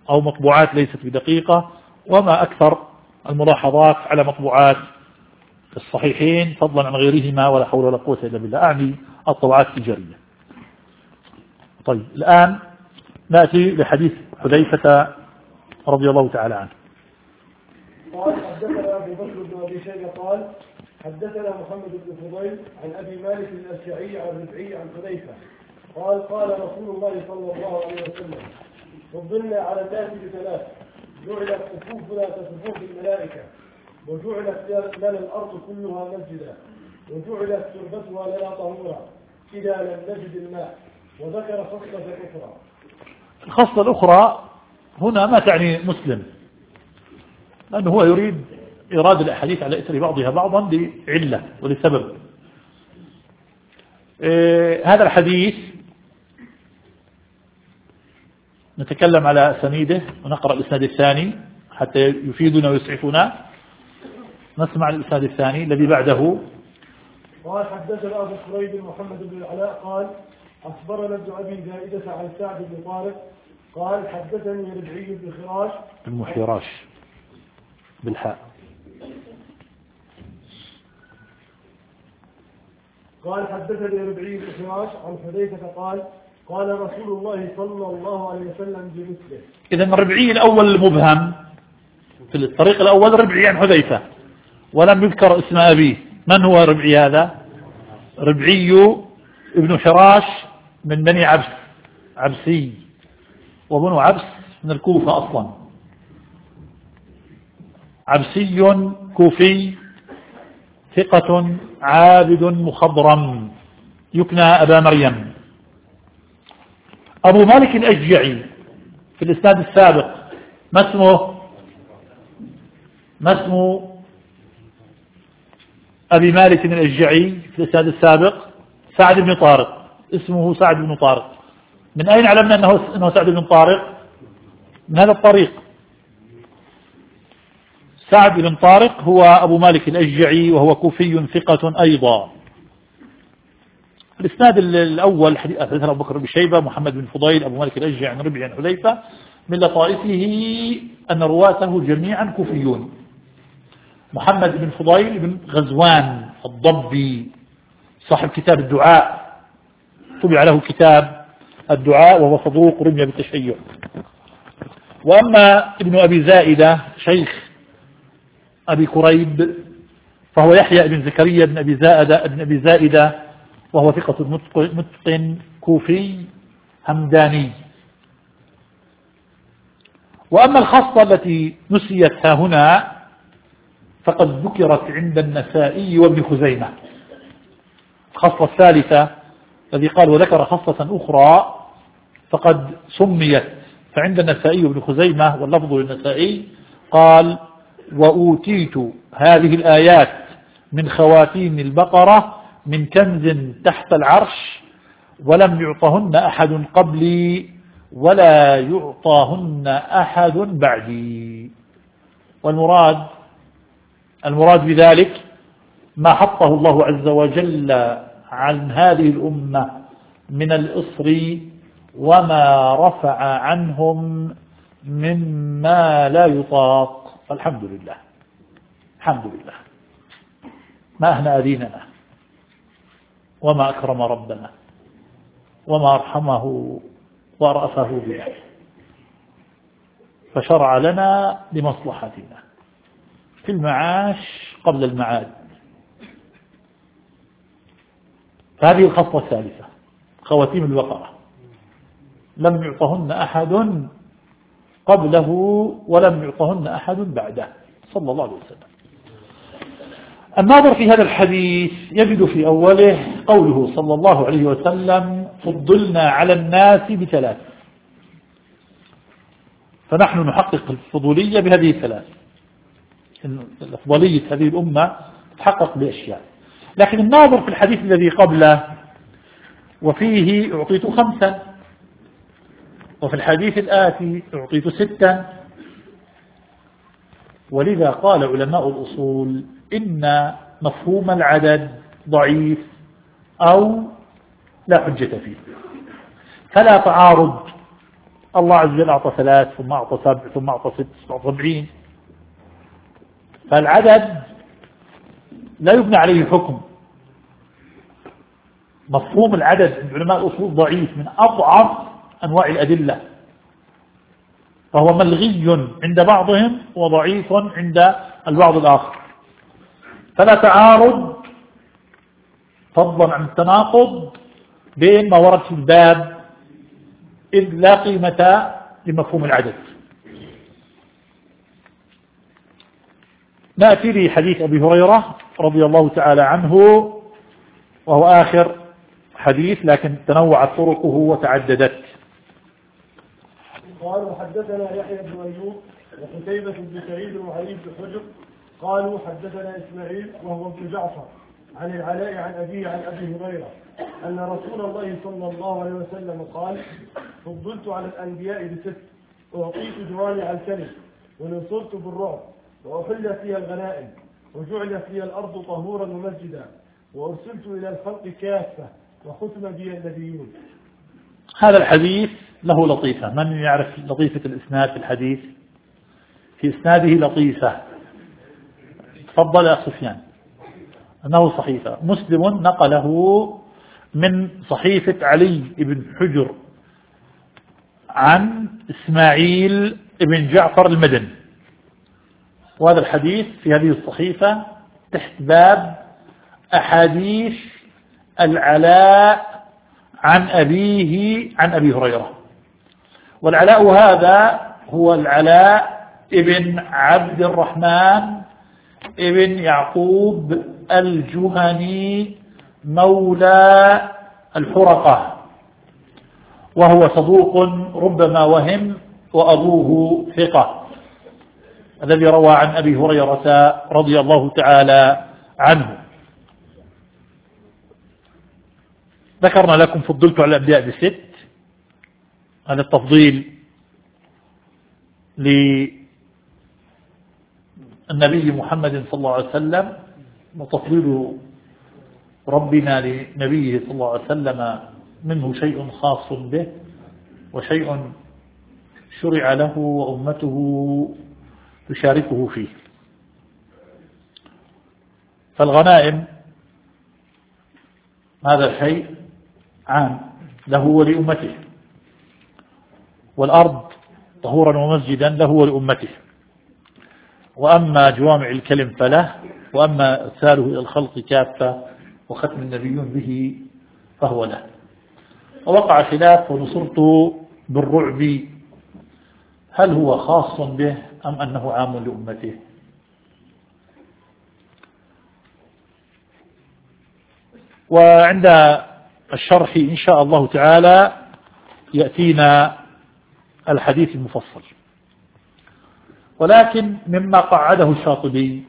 أو مطبوعات ليست بدقيقة، وما أكثر الملاحظات على مطبوعات الصحيحين فضلا عن غيرهما، ولا حول ولا قوة إلا بالله، أعني الطبعات التجارية. طيب الآن نأتي لحديث حذيفة رضي الله تعالى عنه. قال حدثنا أبو بكر بن أبي شيبة قال حدثنا محمد بن فضيل عن أبي مالك الأشجعي عن ربعي عن حذيفة قال قال رسول الله صلى الله عليه وسلم فضلنا على الناس بثلاث: جعلت صفوفنا كصفوف الملائكة، وجعلت لنا الأرض كلها مسجدا، وجعلت تربتها لنا طهورا إذا لم نجد الماء. وذكر خصلة أخرى. الخصلة الأخرى هنا ما تعني مسلم، لأنه هو يريد إيراد الأحاديث على إثر بعضها بعضا لعلة ولسبب. إيه هذا الحديث نتكلم على سنيده ونقرأ الإسناد الثاني حتى يفيدنا ويسعفنا. نسمع الإسناد الثاني الذي بعده. قال حدثنا أبو كريب محمد بن العلاء قال أخبرنا ابن أبي زائدة عن سعد بن طارق قال حدثني ربعي بن خراش المحراش بالحاء قال حدثني ربعي بن خراش عن حذيفة قال قال رسول الله صلى الله عليه وسلم بمثله. إذا الربعي الأول المبهم في الطريق الأول ربعي عن حذيفة ولم يذكر اسم أبيه. من هو ربعي هذا؟ ربعي ابن حراش من بني عبس، عبسي، وبنو عبس من الكوفة أصلا، عبسي كوفي ثقة عابد مخضرم يكنى أبا مريم. أبو مالك الأشجعي في الإسناد السابق ما اسمه؟ ما اسمه أبي مالك الأشجعي في الإسناد السابق؟ سعد بن طارق. اسمه سعد بن طارق. من أين علمنا أنه, أنه سعد بن طارق؟ من هذا الطريق. سعد بن طارق هو أبو مالك الأشجعي وهو كوفي ثقة أيضا. الإسناد الأول حدثنا أبو بكر بن شيبة محمد بن فضيل أبو مالك الأشجعي عن ربعي عن حذيفة. من لطائفه أن رواته جميعا كوفيون. محمد بن فضيل بن غزوان الضبي صاحب كتاب الدعاء، طبع له كتاب الدعاء وهو صدوق رمي بالتشيع. وأما ابن أبي زائدة شيخ أبي كريب فهو يحيى بن زكريا بن أبي زائدة ابن أبي زائدة وهو ثقة متقن كوفي همداني. وأما الخاصة التي نسيت ها هنا فقد ذكرت عند النسائي وابن خزيمة. الخاصة الثالثة الذي قال وذكر خاصة أخرى فقد سميت، فعند النسائي وابن خزيمة واللفظ للنسائي قال وأوتيت هذه الآيات من خواتيم البقرة من كنز تحت العرش ولم يعطهن أحد قبلي ولا يعطاهن أحد بعدي. والمراد المراد بذلك ما حطه الله عز وجل عن هذه الأمة من الإصر وما رفع عنهم مما لا يطاق. فالحمد لله، الحمد لله ما أهنأ ديننا وما أكرم ربنا وما أرحمه ورأفه بنا، فشرع لنا لمصلحتنا في المعاش قبل المعاد. فهذه الخطوة الثالثة خواتيم البقرة لم يعطهن أحد قبله ولم يعطهن أحد بعده صلى الله عليه وسلم. الناظر في هذا الحديث يجد في أوله قوله صلى الله عليه وسلم فضلنا على الناس بثلاث، فنحن نحقق الفضولية بهذه الثلاث. الأفضلية هذه الأمة تحقق بأشياء. لكن الناظر في الحديث الذي قبله وفيه أعطيت خمسا وفي الحديث الآتي أعطيت ستا، ولذا قال علماء الأصول إن مفهوم العدد ضعيف أو لا حجة فيه، فلا تعارض الله عز وجل أعطى ثلاث ثم أعطى سبع ثم أعطى ست ثم أعطى سبعين، فالعدد لا يبنى عليه حكم. مفهوم العدد عند علماء الأصول ضعيف من أضعف أنواع الأدلة، فهو ملغي عند بعضهم وضعيف عند البعض الآخر، فلا تعارض فضلا عن التناقض بين ما ورد في الباب، إذ لا قيمة لمفهوم العدد. نأتي لحديث أبي هريرة رضي الله تعالى عنه، وهو آخر حديث لكن تنوعت طرقه وتعددت. قال وحدثنا يحيى بن أيوب وقتيبة بن سعيد وعلي بن حجر قالوا حدثنا إسماعيل وهو ابن جعفر عن العلاء عن أبيه عن أبي هريرة أن رسول الله صلى الله عليه وسلم قال فضلت على الأنبياء بست، أعطيت جوامع الكلم ونصرت بالرعب وأحلت لي الغنائم وجعلت لي الأرض طهورا ومسجدا وأرسلت إلى الخلق كافة وختم بي النبيون. هذا الحديث له لطيفة. من يعرف لطيفة الإسناد في الحديث؟ في إسناده لطيفة. تفضل يا سفيان. أنه صحيفة مسلم نقله من صحيفة علي بن حجر عن إسماعيل بن جعفر المدني، وهذا الحديث في هذه الصحيفة تحت باب أحاديث العلاء عن أبيه عن أبي هريرة. والعلاء هذا هو العلاء ابن عبد الرحمن ابن يعقوب الجهني مولى الحرقة، وهو صدوق ربما وهم، وأبوه ثقة، الذي روى عن أبي هريرة رضي الله تعالى عنه. ذكرنا لكم فضلت على الأنبياء بست، هذا التفضيل للنبي محمد صلى الله عليه وسلم، وتفضيل ربنا لنبيه صلى الله عليه وسلم منه شيء خاص به وشيء شرع له وأمته تشاركه فيه. فالغنائم هذا شيء عام له ولأمته، والأرض طهورا ومسجدا له ولأمته، وأما جوامع الكلم فله، وأما إرساله إلى الخلق كافة وختم النبيون به فهو له. ووقع خلاف ونصرت بالرعب، هل هو خاص به أم أنه عام لأمته؟ وعند الشرح إن شاء الله تعالى يأتينا الحديث المفصل. ولكن مما قعده الشاطبي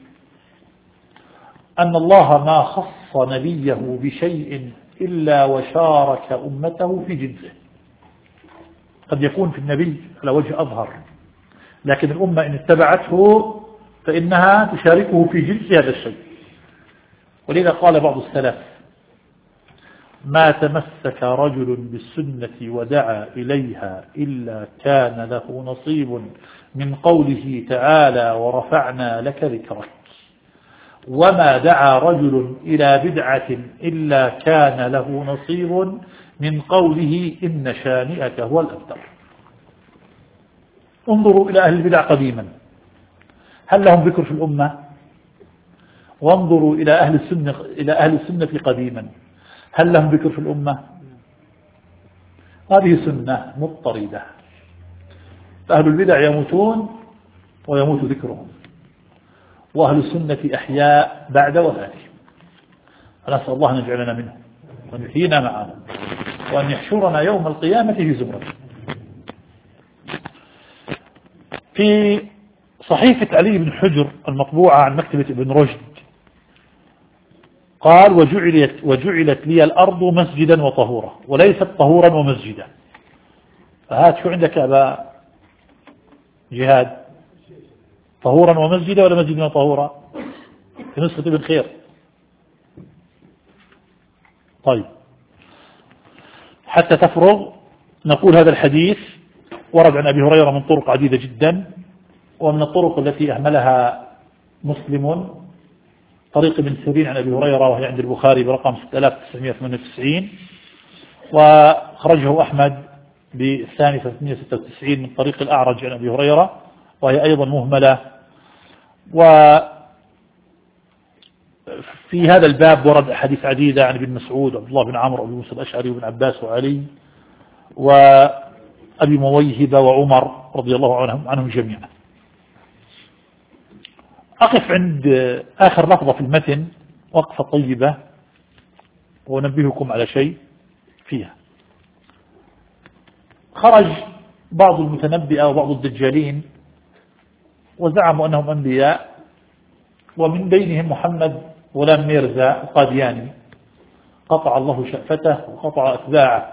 أن الله ما خص نبيه بشيء إلا وشارك أمته في جنسه. قد يكون في النبي على وجه أظهر، لكن الأمة إن اتبعته فإنها تشاركه في جنس هذا الشيء. ولذا قال بعض السلف: ما تمسك رجل بالسنة ودعا إليها إلا كان له نصيب من قوله تعالى ورفعنا لك ذكرك، وما دعا رجل إلى بدعة إلا كان له نصيب من قوله إن شانئك هو الأبتر. انظروا إلى أهل البدع قديما، هل لهم ذكر في الأمة؟ وانظروا إلى أهل السنة إلى أهل السنة قديما، هل لهم ذكر في الأمة؟ هذه سنة مضطردة، فأهل البدع يموتون ويموت ذكرهم، وأهل السنة أحياء بعد وفاتهم. فنسأل الله أن يجعلنا منهم وأن يحيينا معهم وأن يحشرنا يوم القيامة في زمرة. في صحيفة علي بن حجر المطبوعة عن مكتبة ابن رشد قال: وجعلت, وجعلت لي الأرض مسجدا وطهورا، وليست طهورا ومسجدا. فهات شو عندك يا أبا جهاد؟ طهورا ومسجدا ولا مسجدا وطهورا؟ في نسخة ابن خير. طيب، حتى تفرغ نقول هذا الحديث ورد عن أبي هريرة من طرق عديدة جدا، ومن الطرق التي أهملها مسلم طريق ابن سيرين عن أبي هريرة، وهي عند البخاري برقم ستة آلاف وتسعمائة وثمانية وتسعين، وخرجه أحمد بالثاني ثلاثمائة وستة وتسعين من طريق الأعرج عن أبي هريرة، وهي أيضا مهملة. وفي هذا الباب ورد أحاديث عديدة عن ابن مسعود وعبد الله بن عمرو وابي موسى الأشعري وابن عباس وعلي وأبي مويهبة وعمر رضي الله عنهم عنهم جميعا. أقف عند آخر لفظة في المتن وقفة طيبة وأنبهكم على شيء فيها. خرج بعض المتنبئة وبعض الدجالين وزعموا أنهم أنبياء، ومن بينهم محمد غلام ميرزا القادياني قطع الله شأفته وقطع أتباعه.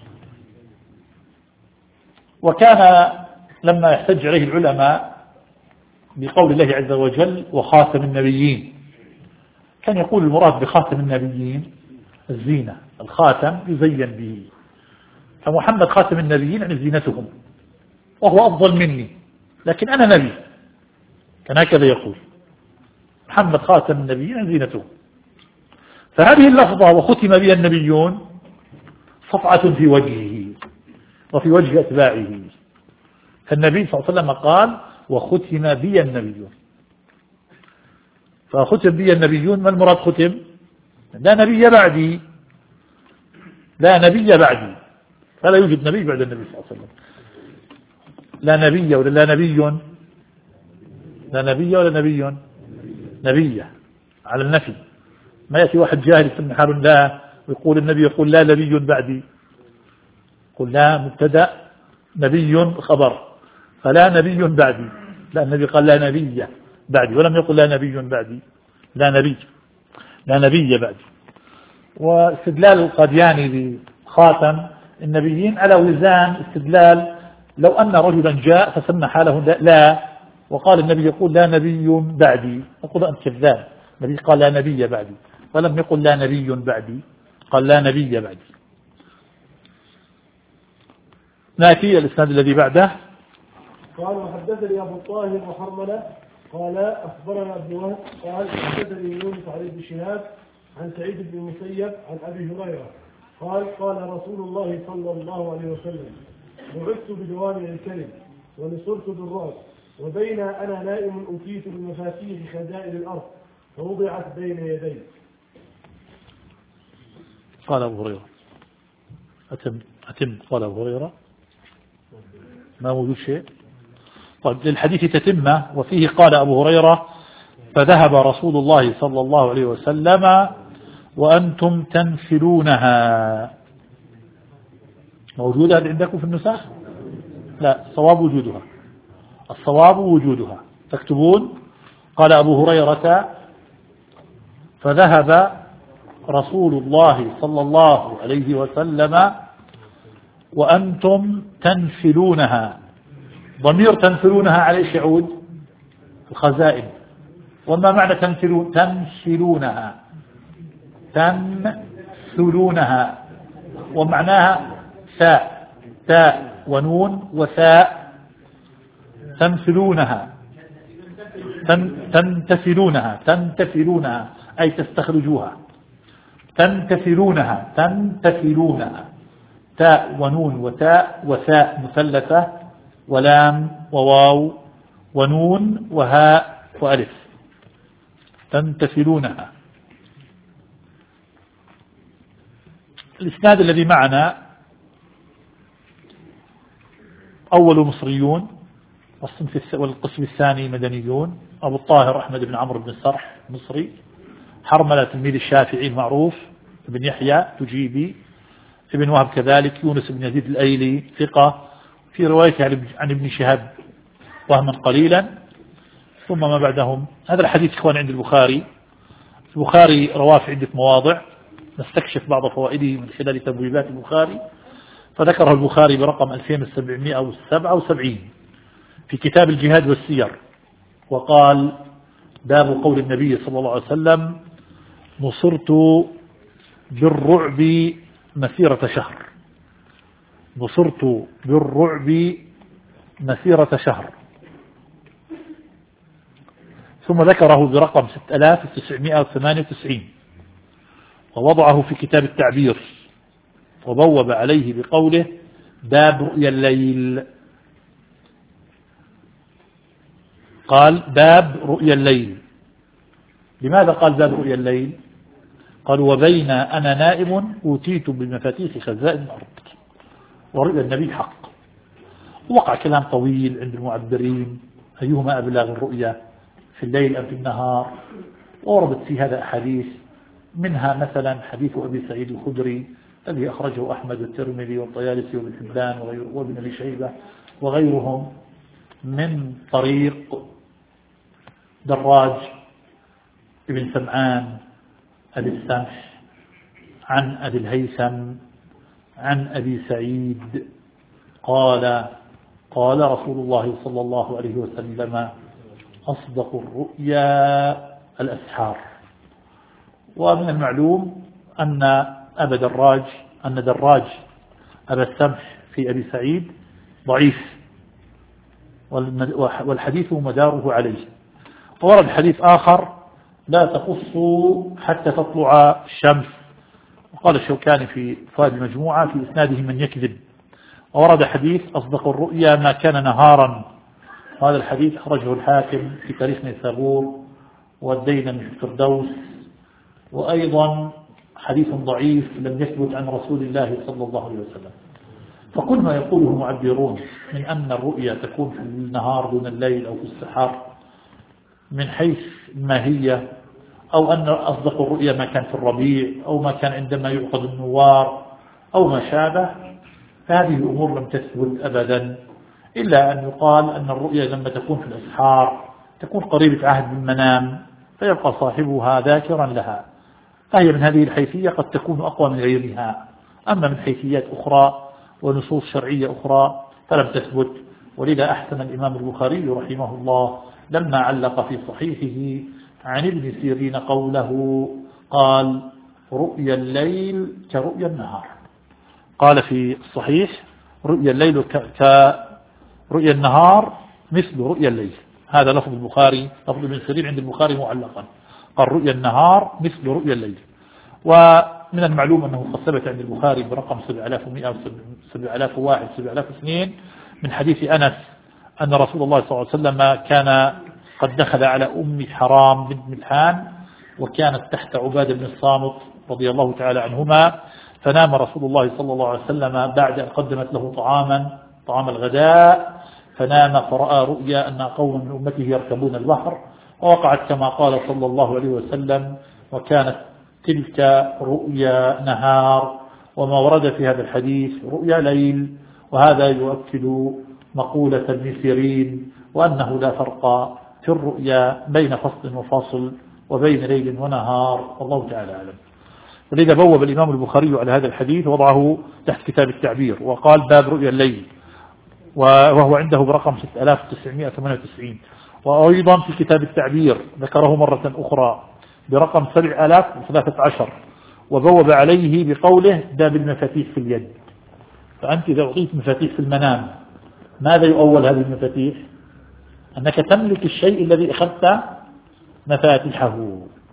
وكان لما يحتج عليه العلماء بقول الله عز وجل وخاتم النبيين، كان يقول المراد بخاتم النبيين الزينة، الخاتم يزين به، فمحمد خاتم النبيين يعني زينتهم، وهو أفضل مني لكن أنا نبي، كان هكذا يقول محمد خاتم النبيين يعني زينتهم. فهذه اللفظة وختم بها النبيون صفعة في وجهه وفي وجه أتباعه، فالنبي صلى الله عليه وسلم قال وختم بي النبيون، فختم بي النبيون. ما المراد ختم؟ لا نبي بعدي، لا نبي بعدي، فلا يوجد نبي بعد النبي صلى الله عليه وسلم، لا نبي ولا لا نبي، لا نبي ولا نبي، نبي على النفي. ما يأتي واحد جاهل في حال لا ويقول النبي يقول لا نبي بعدي، قل لا مبتدأ نبي خبر، فلا نبي بعدي، لا النبي قال لا نبي بعدي ولم يقل لا نبي بعدي، لا نبي لا نبي بعدي. واستدلال القادياني بخاتم النبيين على وزان استدلال لو أن رجلا جاء فسمى حاله لا وقال النبي يقول لا نبي بعدي، أقول أنت كذاب، النبي قال لا نبي بعدي ولم يقل لا نبي بعدي، قال لا نبي بعدي. نأتي الإسناد الذي بعده. قال وحدثني أبو الطاهر وحرملة قال أخبرنا ابن وهب قال حدثني يونس عن ابن شهاب عن سعيد بن المسيب عن أبي هريرة قال قال رسول الله صلى الله عليه وسلم بعثت بجوامع الكلم ونصرت بالرعب، وبين أنا نائم أتيت بمفاتيح خزائن الأرض فوضعت بين يدي. قال أبو هريرة أتم أتم قال أبو هريرة ما موجود شيء. طيب للحديث تتمة، وفيه قال أبو هريرة فذهب رسول الله صلى الله عليه وسلم وأنتم تنفلونها. موجودة عندكم في النسخ؟ لا، الصواب وجودها، الصواب وجودها. تكتبون قال أبو هريرة فذهب رسول الله صلى الله عليه وسلم وأنتم تنفلونها. ضمير تنفلونها عليه يعود الخزائن. وما معنى تنفلون؟ تنفلونها، تنفلونها، ومعناها ثاء، تاء ونون وثاء، تنفلونها، تنتفلونها، تنتفلونها أي تستخرجوها، تنتفلونها، تنتفلونها، تاء ونون وتاء وثاء مثلثة ولام وواو ونون وهاء وألف، تنتفلونها. الإسناد الذي معنا أول مصريون والقسم الثاني مدنيون. أبو الطاهر أحمد بن عمرو بن السرح مصري، حرملة تلميذ الشافعي المعروف، ابن يحيى تجيبي، ابن وهب كذلك، يونس بن يزيد الأيلي ثقة، في روايته عن ابن شهاب وهما قليلا، ثم ما بعدهم. هذا الحديث إخوان عند البخاري، البخاري رواه في عدة مواضع، نستكشف بعض فوائده من خلال تبويبات البخاري. فذكره البخاري برقم ألفين وسبعمائة وسبعة وسبعين في كتاب الجهاد والسير، وقال باب قول النبي صلى الله عليه وسلم نصرت بالرعب مسيرة شهر، نصرت بالرعب مسيرة شهر، ثم ذكره برقم ستة آلاف وتسعمائة وثمانية وتسعين ووضعه في كتاب التعبير وبوب عليه بقوله باب رؤيا الليل. قال باب رؤيا الليل. لماذا قال باب رؤيا الليل؟ قال وبين أنا نائم أوتيت بمفاتيح خزائن الأرض ورؤيا النبي حق. وقع كلام طويل عند المعبرين أيهما أبلغ الرؤيا في الليل أم في النهار، ووردت في هذا أحاديث، منها مثلا حديث أبي سعيد الخدري الذي أخرجه أحمد والترمذي والطيالسي وابن حبان وابن أبي شيبة وغيرهم من طريق دراج ابن سمعان أبي السمح عن أبي الهيثم عن أبي سعيد قال قال رسول الله صلى الله عليه وسلم أصدق الرؤيا الأسحار. ومن المعلوم أن أبا دراج أن دراج أبا السمح في أبي سعيد ضعيف، والحديث مداره عليه. وورد حديث آخر لا تقصوا حتى تطلع الشمس، وقال الشوكاني في فوائد المجموعة في إسناده من يكذب. وورد حديث أصدق الرؤيا ما كان نهارا، هذا الحديث أخرجه الحاكم في تاريخ نيسابور والديلمي في الفردوس. وأيضا حديث ضعيف لم يثبت عن رسول الله صلى الله عليه وسلم. فكل ما يقوله معبرون من أن الرؤيا تكون في النهار دون الليل أو في السحار من حيث الماهية، أو أن أصدق الرؤيا ما كان في الربيع أو ما كان عندما يعقد النوار أو ما شابه، فهذه الأمور لم تثبت أبدا، إلا أن يقال أن الرؤيا لما تكون في الأسحار تكون قريبة عهد بالمنام فيبقى صاحبها ذاكرا لها، فهي من هذه الحيثية قد تكون أقوى من غيرها. أما من حيثيات أخرى ونصوص شرعية أخرى فلم تثبت. ولذا أحسن الإمام البخاري رحمه الله لما علق في صحيحه عن ابن سيرين قوله قال رؤيا الليل كرؤيا النهار. قال في الصحيح رؤيا الليل كرؤيا النهار مثل رؤيا الليل، هذا لفظ البخاري، لفظ ابن سيرين عند البخاري معلقا، قال رؤيا النهار مثل رؤيا الليل. ومن المعلوم أنه قد ثبت عند البخاري برقم سبعة آلاف ومئة وسبعة آلاف وواحد سبعة آلاف واثنين من حديث أنس أن رسول الله صلى الله عليه وسلم كان قد دخل على أم حرام بنت ملحان وكانت تحت عبادة بن الصامت رضي الله تعالى عنهما، فنام رسول الله صلى الله عليه وسلم بعد أن قدمت له طعاما طعام الغداء، فنام فرأى رؤيا أن قوم من أمته يركبون البحر، ووقعت كما قال صلى الله عليه وسلم، وكانت تلك رؤيا نهار. وما ورد في هذا الحديث رؤيا ليل، وهذا يؤكد مقولة ابن سيرين وأنه لا فرق في الرؤيا بين فصل وفاصل وبين ليل ونهار، والله تعالى أعلم. ولذا بوب الإمام البخاري على هذا الحديث وضعه تحت كتاب التعبير وقال باب رؤيا الليل، وهو عنده برقم ستة آلاف وتسعمائة وثمانية وتسعين. وأيضا في كتاب التعبير ذكره مرة أخرى برقم سبعة آلاف وثلاثة عشر وبوب عليه بقوله باب المفاتيح في اليد. فأنت إذا أعطيت مفاتيح في المنام ماذا يؤول هذه المفاتيح؟ أنك تملك الشيء الذي أخذت مفاتيحه.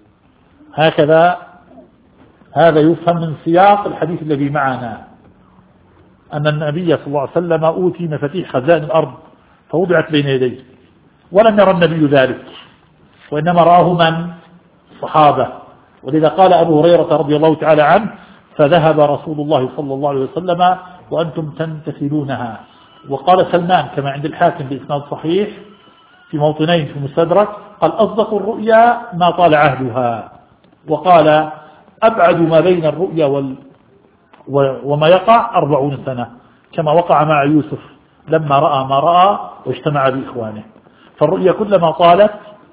هكذا هذا يفهم من سياق الحديث الذي معنا أن النبي صلى الله عليه وسلم أوتي مفاتيح خزائن الأرض فوضعت بين يديه، ولم يرى النبي ذلك، وإنما رآه من؟ الصحابة. ولذا قال أبو هريرة رضي الله تعالى عنه فذهب رسول الله صلى الله عليه وسلم وأنتم تمتثلونها. وقال سلمان كما عند الحاكم بإسناد صحيح في موطنين في المستدرك قال أصدق الرؤيا ما طال عهدها، وقال أبعد ما بين الرؤيا وال وما يقع أربعون سنة، كما وقع مع يوسف لما رأى ما رأى واجتمع بإخوانه. فالرؤيا كلما طالت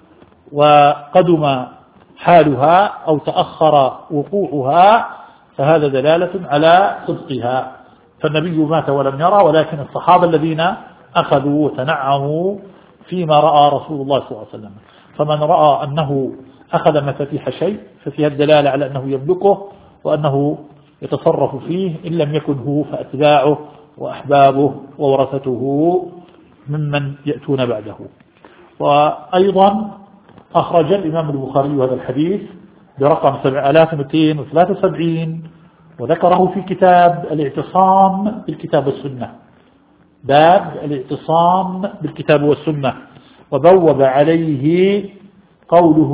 وقدم حالها أو تأخر وقوعها فهذا دلالة على صدقها. فالنبي مات ولم يرى، ولكن الصحابة الذين أخذوا وتنعموا فيما رأى رسول الله صلى الله عليه وسلم. فمن رأى أنه أخذ مفاتيح شيء ففيها الدلالة على أنه يملكه وأنه يتصرف فيه، إن لم يكن هو فأتباعه وأحبابه وورثته ممن يأتون بعده. وأيضا أخرج الإمام البخاري هذا الحديث برقم سبعة آلاف ومئتين وثلاثة وسبعين، وذكره في كتاب الاعتصام بالكتاب والسنة، باب الاعتصام بالكتاب والسنة، وبوب عليه قوله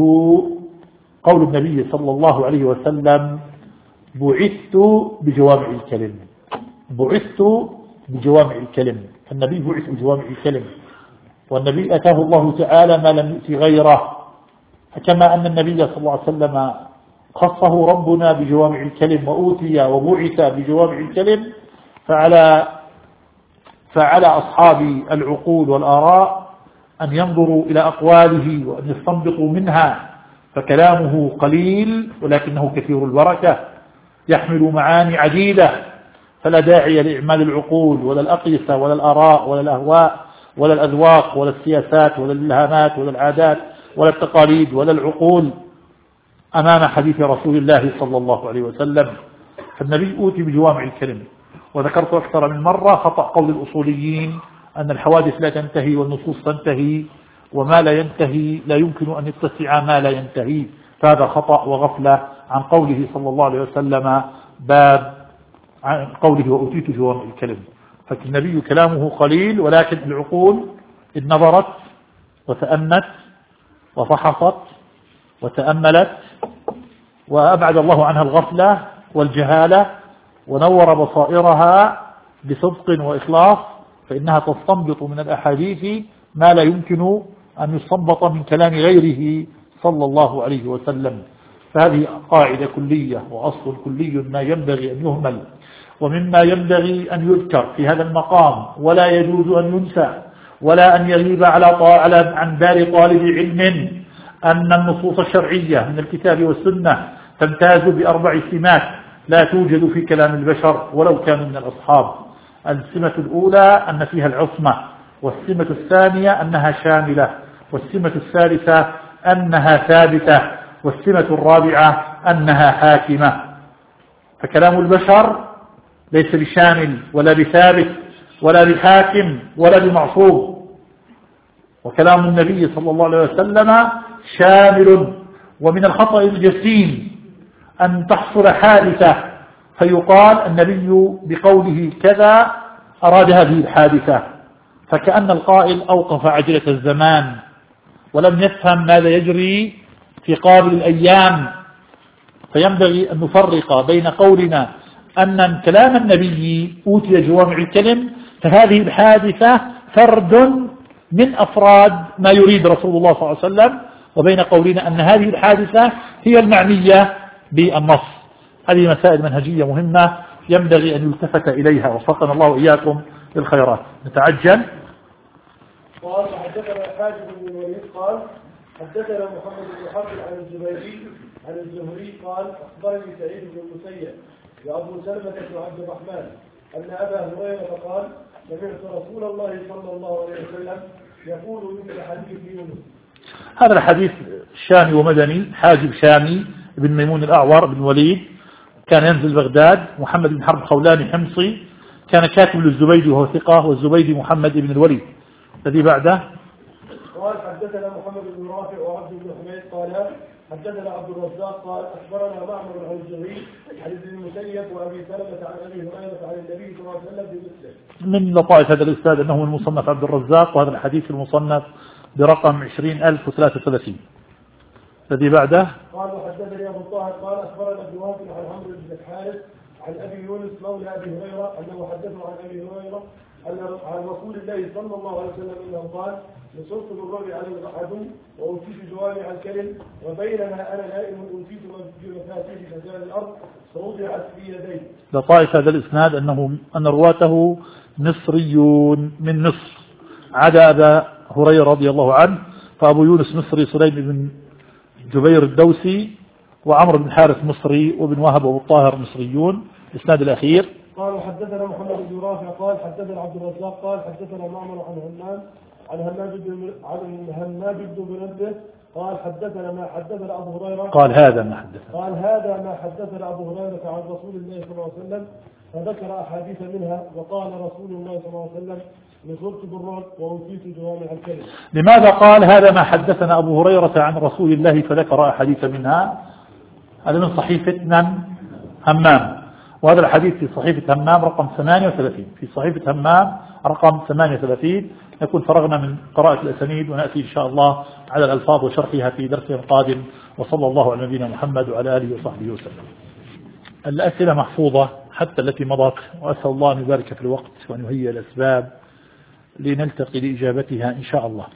قول النبي صلى الله عليه وسلم: بعثت بجوامع الكلم. بعثت بجوامع الكلم، النبي بعث بجوامع الكلم، والنبي أتاه الله تعالى ما لم يؤت غيره، كما أن النبي صلى الله عليه وسلم خصه ربنا بجوامع الكلم وأوتي وبعث بجوامع الكلم، فعلى فعلى أصحاب العقول والآراء أن ينظروا إلى أقواله وأن يستنبطوا منها، فكلامه قليل ولكنه كثير البركة، يحمل معاني عديدة، فلا داعي لإعمال العقول ولا الأقيسة ولا الآراء ولا الأهواء ولا الأذواق ولا السياسات ولا الإلهامات ولا العادات ولا التقاليد ولا العقول أمام حديث رسول الله صلى الله عليه وسلم. فالنبي أوتي بجوامع الكلم. وذكرت أكثر من مرة خطأ قول الأصوليين أن الحوادث لا تنتهي والنصوص تنتهي، وما لا ينتهي لا يمكن أن يتسع ما لا ينتهي، فهذا خطأ وغفلة عن قوله صلى الله عليه وسلم، باب عن قوله وأوتيت جوامع الكلم. فالنبي كلامه قليل، ولكن العقول إذ نظرت وتأنت وفحصت وتأملت وأبعد الله عنها الغفلة والجهالة ونور بصائرها بصدق وإخلاص، فإنها تستنبط من الأحاديث ما لا يمكن أن يستنبط من كلام غيره صلى الله عليه وسلم. فهذه قاعدة كلية وأصل كلي ما ينبغي أن يهمل، ومما ينبغي أن يذكر في هذا المقام ولا يجوز أن ينسى ولا أن يغيب على عن بال طالب علم أن النصوص الشرعية من الكتاب والسنة تمتاز بأربع سمات لا توجد في كلام البشر ولو كانوا من الأصحاب. السمة الأولى أن فيها العصمة، والسمة الثانية أنها شاملة، والسمة الثالثة أنها ثابتة، والسمة الرابعة أنها حاكمة. فكلام البشر ليس بشامل ولا بثابت ولا بحاكم ولا بمعصوم، وكلام النبي صلى الله عليه وسلم شامل. ومن الخطأ الجسيم أن تحصل حادثة فيقال النبي بقوله كذا أراد هذه الحادثة، فكأن القائل أوقف عجلة الزمان ولم يفهم ماذا يجري في قابل الأيام. فينبغي أن نفرق بين قولنا أن كلام النبي أوتي جوامع الكلم، فهذه الحادثة فرد من أفراد ما يريد رسول الله صلى الله عليه وسلم، وبين قولنا أن هذه الحادثة هي المعنية بالنص. هذه مسائل منهجية مهمة ينبغي أن يلتفت إليها، وفقنا الله إياكم للخيرات. نتعجل. قال حدثنا حاجب بن الوليد قال حدثنا محمد بن حرب عن الزبيري عن الزهري قال أخبرني سعيد بن المسيب وأبو سلمة بن عبد الرحمن أن أبا هريرة قال سمعت رسول الله صلى الله عليه وسلم يقول مثل حديث يونس. هذا الحديث شامي ومدني، حاجب شامي بن ميمون الأعور بن وليد، كان ينزل بغداد. محمد بن حرب خولاني حمصي، كان كاتب للزبيدي وهو ثقة، والزبيدي محمد بن الوليد. الذي بعده قال حدثنا محمد بن رافع وعبد بن حميد قال حدثنا عبد الرزاق قال أخبرنا معمر عن الزهري عن ابن المسيب وأبي سلمة عن أبي هريرة عن النبي صلى الله عليه وسلم بمثله. من لطائف هذا الأستاذ أنه من مصنف عبد الرزاق، وهذا الحديث المصنف برقم عشرين ألف وثلاثة وثلاثين. الذي بعده قال وحدثني أبو طاهر قال أخبرنا ابن وهب عن عمرو بن الحارث عن أبي يونس مولى أبي هريرة أنه حدثه عن أبي هريرة أن عن رسول الله صلى الله عليه وسلم أنه قال نصرت بالرعب على العدو وأوتيت جوامع الكلم وبينما أنا نائم أوتيت بمفاتيح خزائن الأرض فوضعت في يدي. لطائف هذا الإسناد أنه أن رواته مصريون من مصر عدا أبا هريرة رضي الله عنه، فأبو يونس مصري، سليم بن جبير الدوسي، وعمر بن حارث مصري، وابن وهب وابو الطاهر مصريون. الإسناد الأخير قال حدثنا محمد بن رافع قال حدثنا عبد الرزاق قال حدثنا معمر عن همام عن همام بن عن همام بن منبه قال حدثنا ما حدثنا أبو هريرة قال هذا ما حدثنا قال هذا ما حدثنا أبو هريرة عن رسول الله صلى الله عليه وسلم فذكر أحاديث منها وقال رسول الله صلى الله عليه وسلم نصرت بالرعب وأوتيت جوامع الكلم. لماذا قال هذا ما حدثنا أبو هريرة عن رسول الله فذكر أحاديث منها؟ هذا من صحيفة من؟ همام، وهذا الحديث في صحيفة همام رقم ثمانية وثلاثين، في صحيفة همام رقم ثمانية وثلاثين. نكون فرغنا من قراءة الأسانيد ونأتي إن شاء الله على الألفاظ وشرحها في درس قادم، وصلى الله على نبينا محمد وعلى آله وصحبه وسلم. الأسئلة محفوظة حتى التي مضت، وأسأل الله أن يبارك في الوقت وأن يهيئ الأسباب لنلتقي لإجابتها إن شاء الله.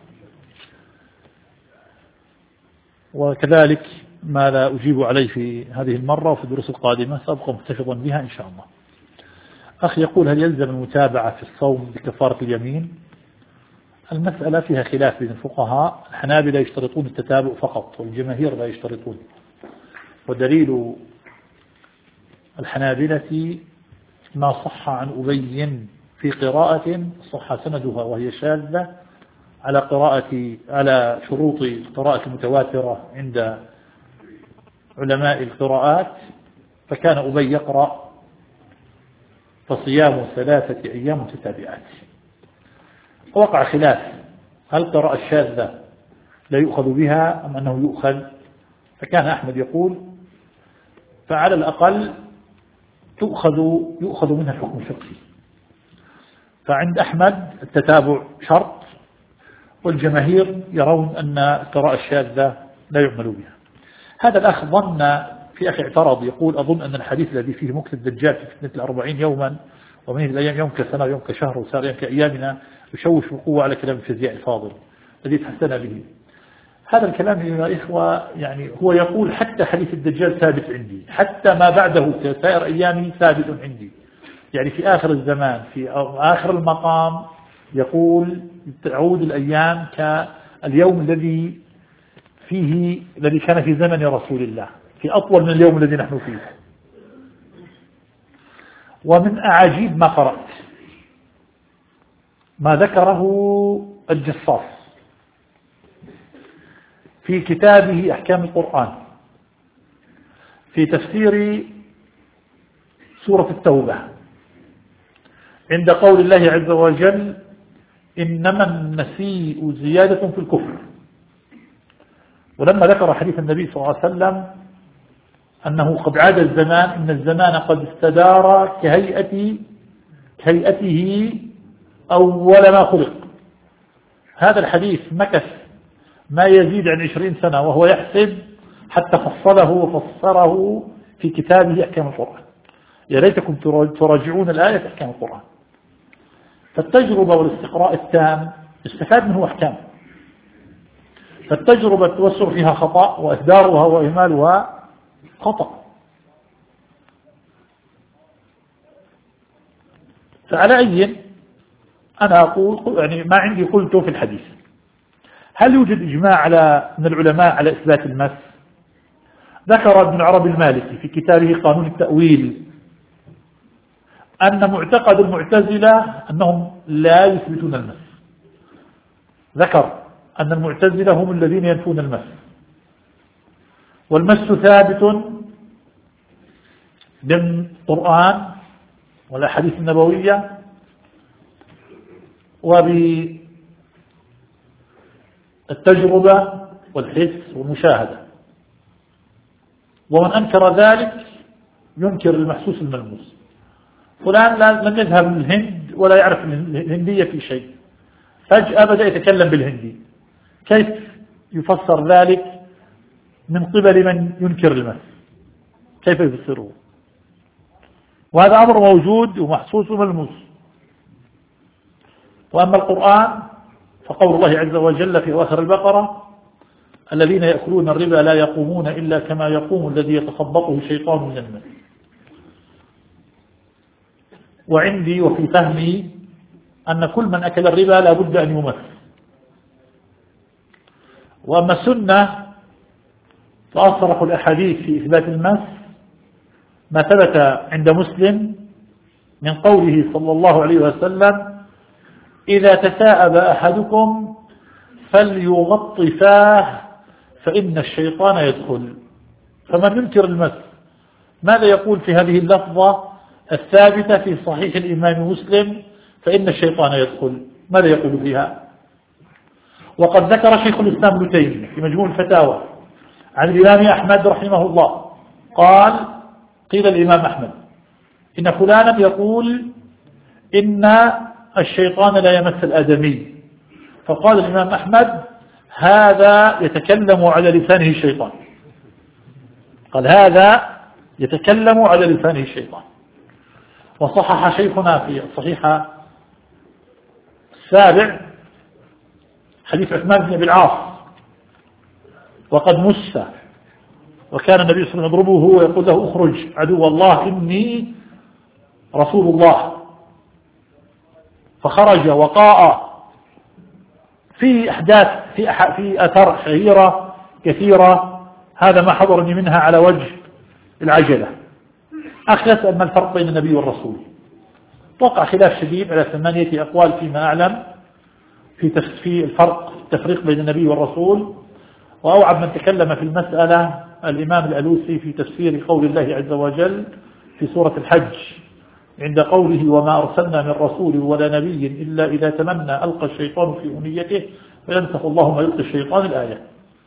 وكذلك ما لا أجيب عليه في هذه المرة وفي الدروس القادمة سأبقى محتفظا بها إن شاء الله. أخ يقول هل يلزم المتابعة في الصوم بكفارة اليمين؟ المسألة فيها خلاف بين الفقهاء، الحنابلة يشترطون التتابع فقط والجماهير لا يشترطون، ودليل الحنابلة ما صح عن أبي في قراءة صح سندها وهي شاذة على قراءة على شروط القراءة المتواترة عند علماء القراءات، فكان أبي يقرأ فصيام ثلاثة أيام متتابعات. وقع خلاف هل قراءة الشاذة لا يؤخذ بها أم أنه يؤخذ، فكان أحمد يقول فعلى الأقل تؤخذ يؤخذ منها الحكم الفقهي، فعند أحمد التتابع شرط، والجماهير يرون أن القراءة الشاذة لا يعمل بها. هذا الأخ ظن في أخي اعترض يقول أظن أن الحديث الذي فيه مكث الدجال في فتنة الأربعين يوما ومن الأيام يوم كسنة ويوم كشهر وسار يوم كأيامنا يشوش بقوة على كلام الفيزياء الفاضل الذي تحسن به. هذا الكلام يا إخوة يعني هو يقول حتى حديث الدجال ثابت عندي، حتى ما بعده في سائر أيامي ثابت عندي، يعني في آخر الزمان في آخر المقام يقول تعود الأيام كاليوم الذي فيه الذي كان في زمن رسول الله، في أطول من اليوم الذي نحن فيه. ومن أعاجيب ما قرأت ما ذكره الجصاص في كتابه أحكام القرآن في تفسير سورة التوبة عند قول الله عز وجل إنما النسيء زيادة في الكفر، ولما ذكر حديث النبي صلى الله عليه وسلم أنه قد عاد الزمان إن الزمان قد استدار كهيئة كهيئته أول ما خلق، هذا الحديث مكث ما يزيد عن عشرين سنة وهو يحسب حتى فصله وفسره في كتابه أحكام القرآن. يا ريتكم تراجعون الآية في أحكام القرآن. فالتجربة والاستقراء التام استفاد منه أحكام، فالتجربة التوسع فيها خطأ وإهدارها وإهمالها خطأ. فعلى أي أنا أقول يعني ما عندي قلته في الحديث. هل يوجد إجماع على من العلماء على إثبات المس؟ ذكر ابن عربي المالكي في كتابه قانون التأويل أن معتقد المعتزلة أنهم لا يثبتون المس، ذكر أن المعتزلة هم الذين ينفون المس، والمس ثابت بالقرآن والأحاديث النبوية وبالتجربة والحس والمشاهدة، ومن أنكر ذلك ينكر المحسوس الملموس. فلان لم يذهب للهند ولا يعرف الهندية في شيء، فجأة بدأ يتكلم بالهندي، كيف يفسر ذلك من قبل من ينكر المس؟ كيف يفسره؟ وهذا أمر موجود ومحسوس وملموس. وأما القرآن فقول الله عز وجل في آخر البقرة الذين يأكلون الربا لا يقومون إلا كما يقوم الذي يتخبطه الشيطان من المس. وعندي وفي فهمي أن كل من أكل الربا لا بد أن يمس. وأما السنة فأصرح الأحاديث في إثبات المس ما ثبت عند مسلم من قوله صلى الله عليه وسلم إذا تثاءب أحدكم فليغط فاه فإن الشيطان يدخل. فمن ينكر المس ماذا يقول في هذه اللفظة الثابتة في صحيح الإمام مسلم فإن الشيطان يدخل؟ ماذا يقول فيها؟ وقد ذكر شيخ الإسلام ابن تيمية في مجموع الفتاوى عن الإمام أحمد رحمه الله قال: قيل الإمام أحمد إن فلانا يقول إن الشيطان لا يمس الآدمي، فقال الإمام أحمد: هذا يتكلم على لسانه الشيطان. قال: هذا يتكلم على لسانه الشيطان. وصحح شيخنا في الصحيحة السابع حديث عثمان بن أبي العاص وقد مس، وكان النبي صلى الله عليه وسلم يضربه ويقول له: اخرج عدو الله إني رسول الله. فخرج وقاء في أحداث في أح في أثر شهيرة كثيرة، هذا ما حضرني منها على وجه العجلة. أخ يسأل ما الفرق بين النبي والرسول؟ وقع خلاف شديد على ثمانية أقوال فيما أعلم في في الفرق التفريق بين النبي والرسول. وأوعب من تكلم في المسألة الإمام الألوسي في تفسير قول الله عز وجل في سورة الحج عند قوله: وما أرسلنا من رسول ولا نبي إلا إذا تمنى ألقى الشيطان في أمنيته فينسخ الله ما يلقي الشيطان الآية.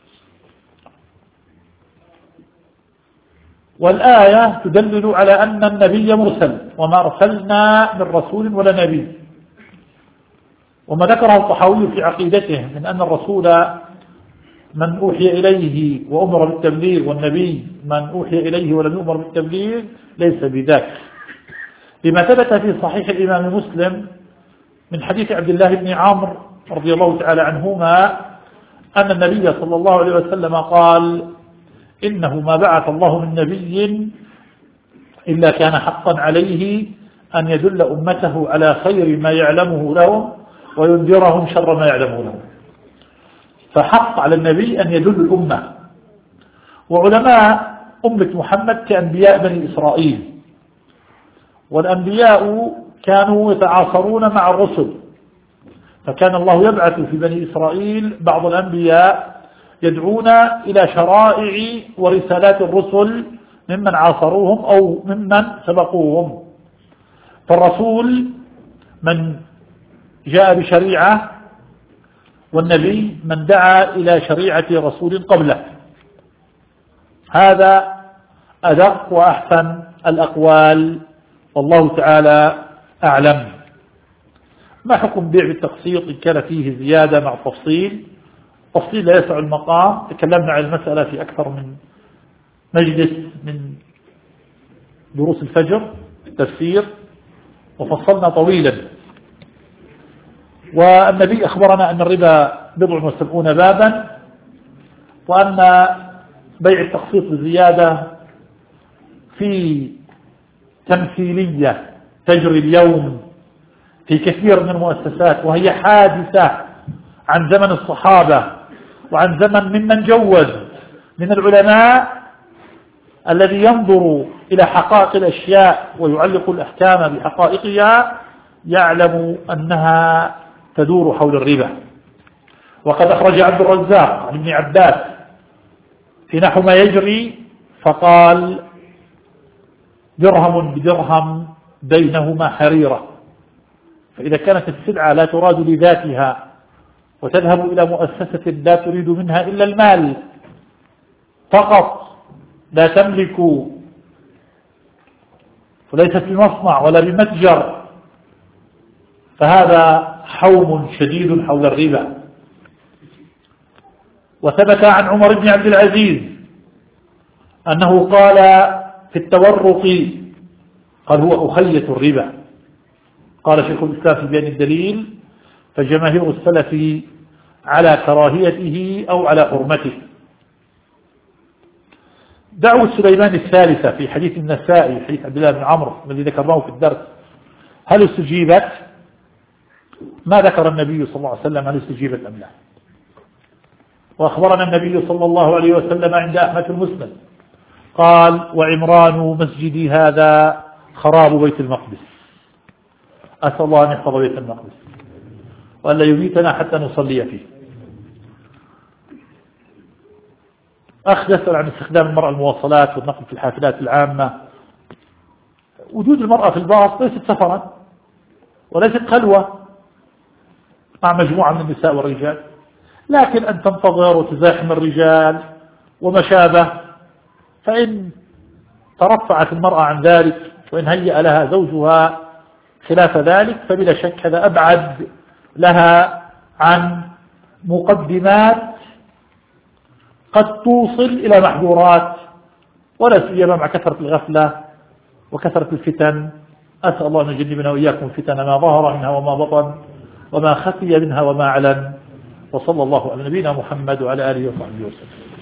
والآية تدلل على أن النبي مرسل، وما أرسلنا من رسول ولا نبي. وما ذكره الطحاوي في عقيدته من أن الرسول من أوحي إليه وأمر بالتبليغ، والنبي من أوحي إليه ولم يؤمر بالتبليغ، ليس بذاك، لما ثبت في صحيح الإمام مسلم من حديث عبد الله بن عمرو رضي الله تعالى عنهما أن النبي صلى الله عليه وسلم قال: إنه ما بعث الله من نبي إلا كان حقا عليه أن يدل أمته على خير ما يعلمه لهم وينذرهم شر ما يعلمه لهم. فحق على النبي أن يدل الأمة. وعلماء أمة محمد كأنبياء بني إسرائيل، والأنبياء كانوا يتعاصرون مع الرسل، فكان الله يبعث في بني إسرائيل بعض الأنبياء يدعون إلى شرائع ورسالات الرسل ممن عاصروهم أو ممن سبقوهم. فالرسول من جاء بشريعة، والنبي من دعا إلى شريعة رسول قبله. هذا أدق وأحسن الأقوال، والله تعالى أعلم. ما حكم بيع بالتقسيط إن كان فيه زيادة مع التفصيل؟ تفصيل لا يسع المقام، تكلمنا عن المسألة في أكثر من مجلس من دروس الفجر التفسير وفصلنا طويلا. والنبي أخبرنا أن الربا بضع وسبعون بابا، وأن بيع التقسيط بزيادة في تمثيلية تجري اليوم في كثير من المؤسسات، وهي حادثة عن زمن الصحابة وعن زمن ممن جوز من العلماء الذي ينظر إلى حقائق الأشياء ويعلق الأحكام بحقائقها، يعلم أنها تدور حول الربا. وقد أخرج عبد الرزاق عن ابن عباس في نحو ما يجري فقال: درهم بدرهم بينهما حريرة. فإذا كانت السلعة لا تراد لذاتها وتذهب إلى مؤسسة لا تريد منها إلا المال فقط، لا تملك وليست بمصنع ولا بمتجر، فهذا حوم شديد حول الربا. وثبت عن عمر بن عبد العزيز أنه قال في التورق، قال: هو أخية الربا. قال شيخ الإسلام في بيان الدليل: فجماهير السلف على كراهيته أو على حرمته. دعوة سليمان الثالثة في حديث النسائي حديث عبد الله بن عمرو الذي ذكرناه في الدرس، هل استجيبت؟ ما ذكر النبي صلى الله عليه وسلم هل استجيبت أم لا. وأخبرنا النبي صلى الله عليه وسلم عند أحمد المسند قال: وعمران مسجدي هذا خراب بيت المقدس. أسأل الله أن يحفظ بيت المقدس وأن لا يميتنا حتى نصلي فيه. أخ يسأل عن استخدام المرأة المواصلات والنقل في الحافلات العامة. وجود المرأة في الباص ليست سفرا وليست خلوة مع مجموعة من النساء والرجال، لكن أن تنتظر وتزاحم الرجال وما شابه، فإن ترفعت المرأة عن ذلك وإن هيأ لها زوجها خلاف ذلك فبلا شك هذا أبعد لها عن مقدمات قد توصل إلى محظورات، ولا سيما مع كثرة الغفلة وكثرة الفتن. أسأل الله أن يجنبنا وإياكم فتن ما ظهر منها وما بطن وما خفي منها وما علن. وصلى الله على نبينا محمد وعلى آله وصحبه وسلم.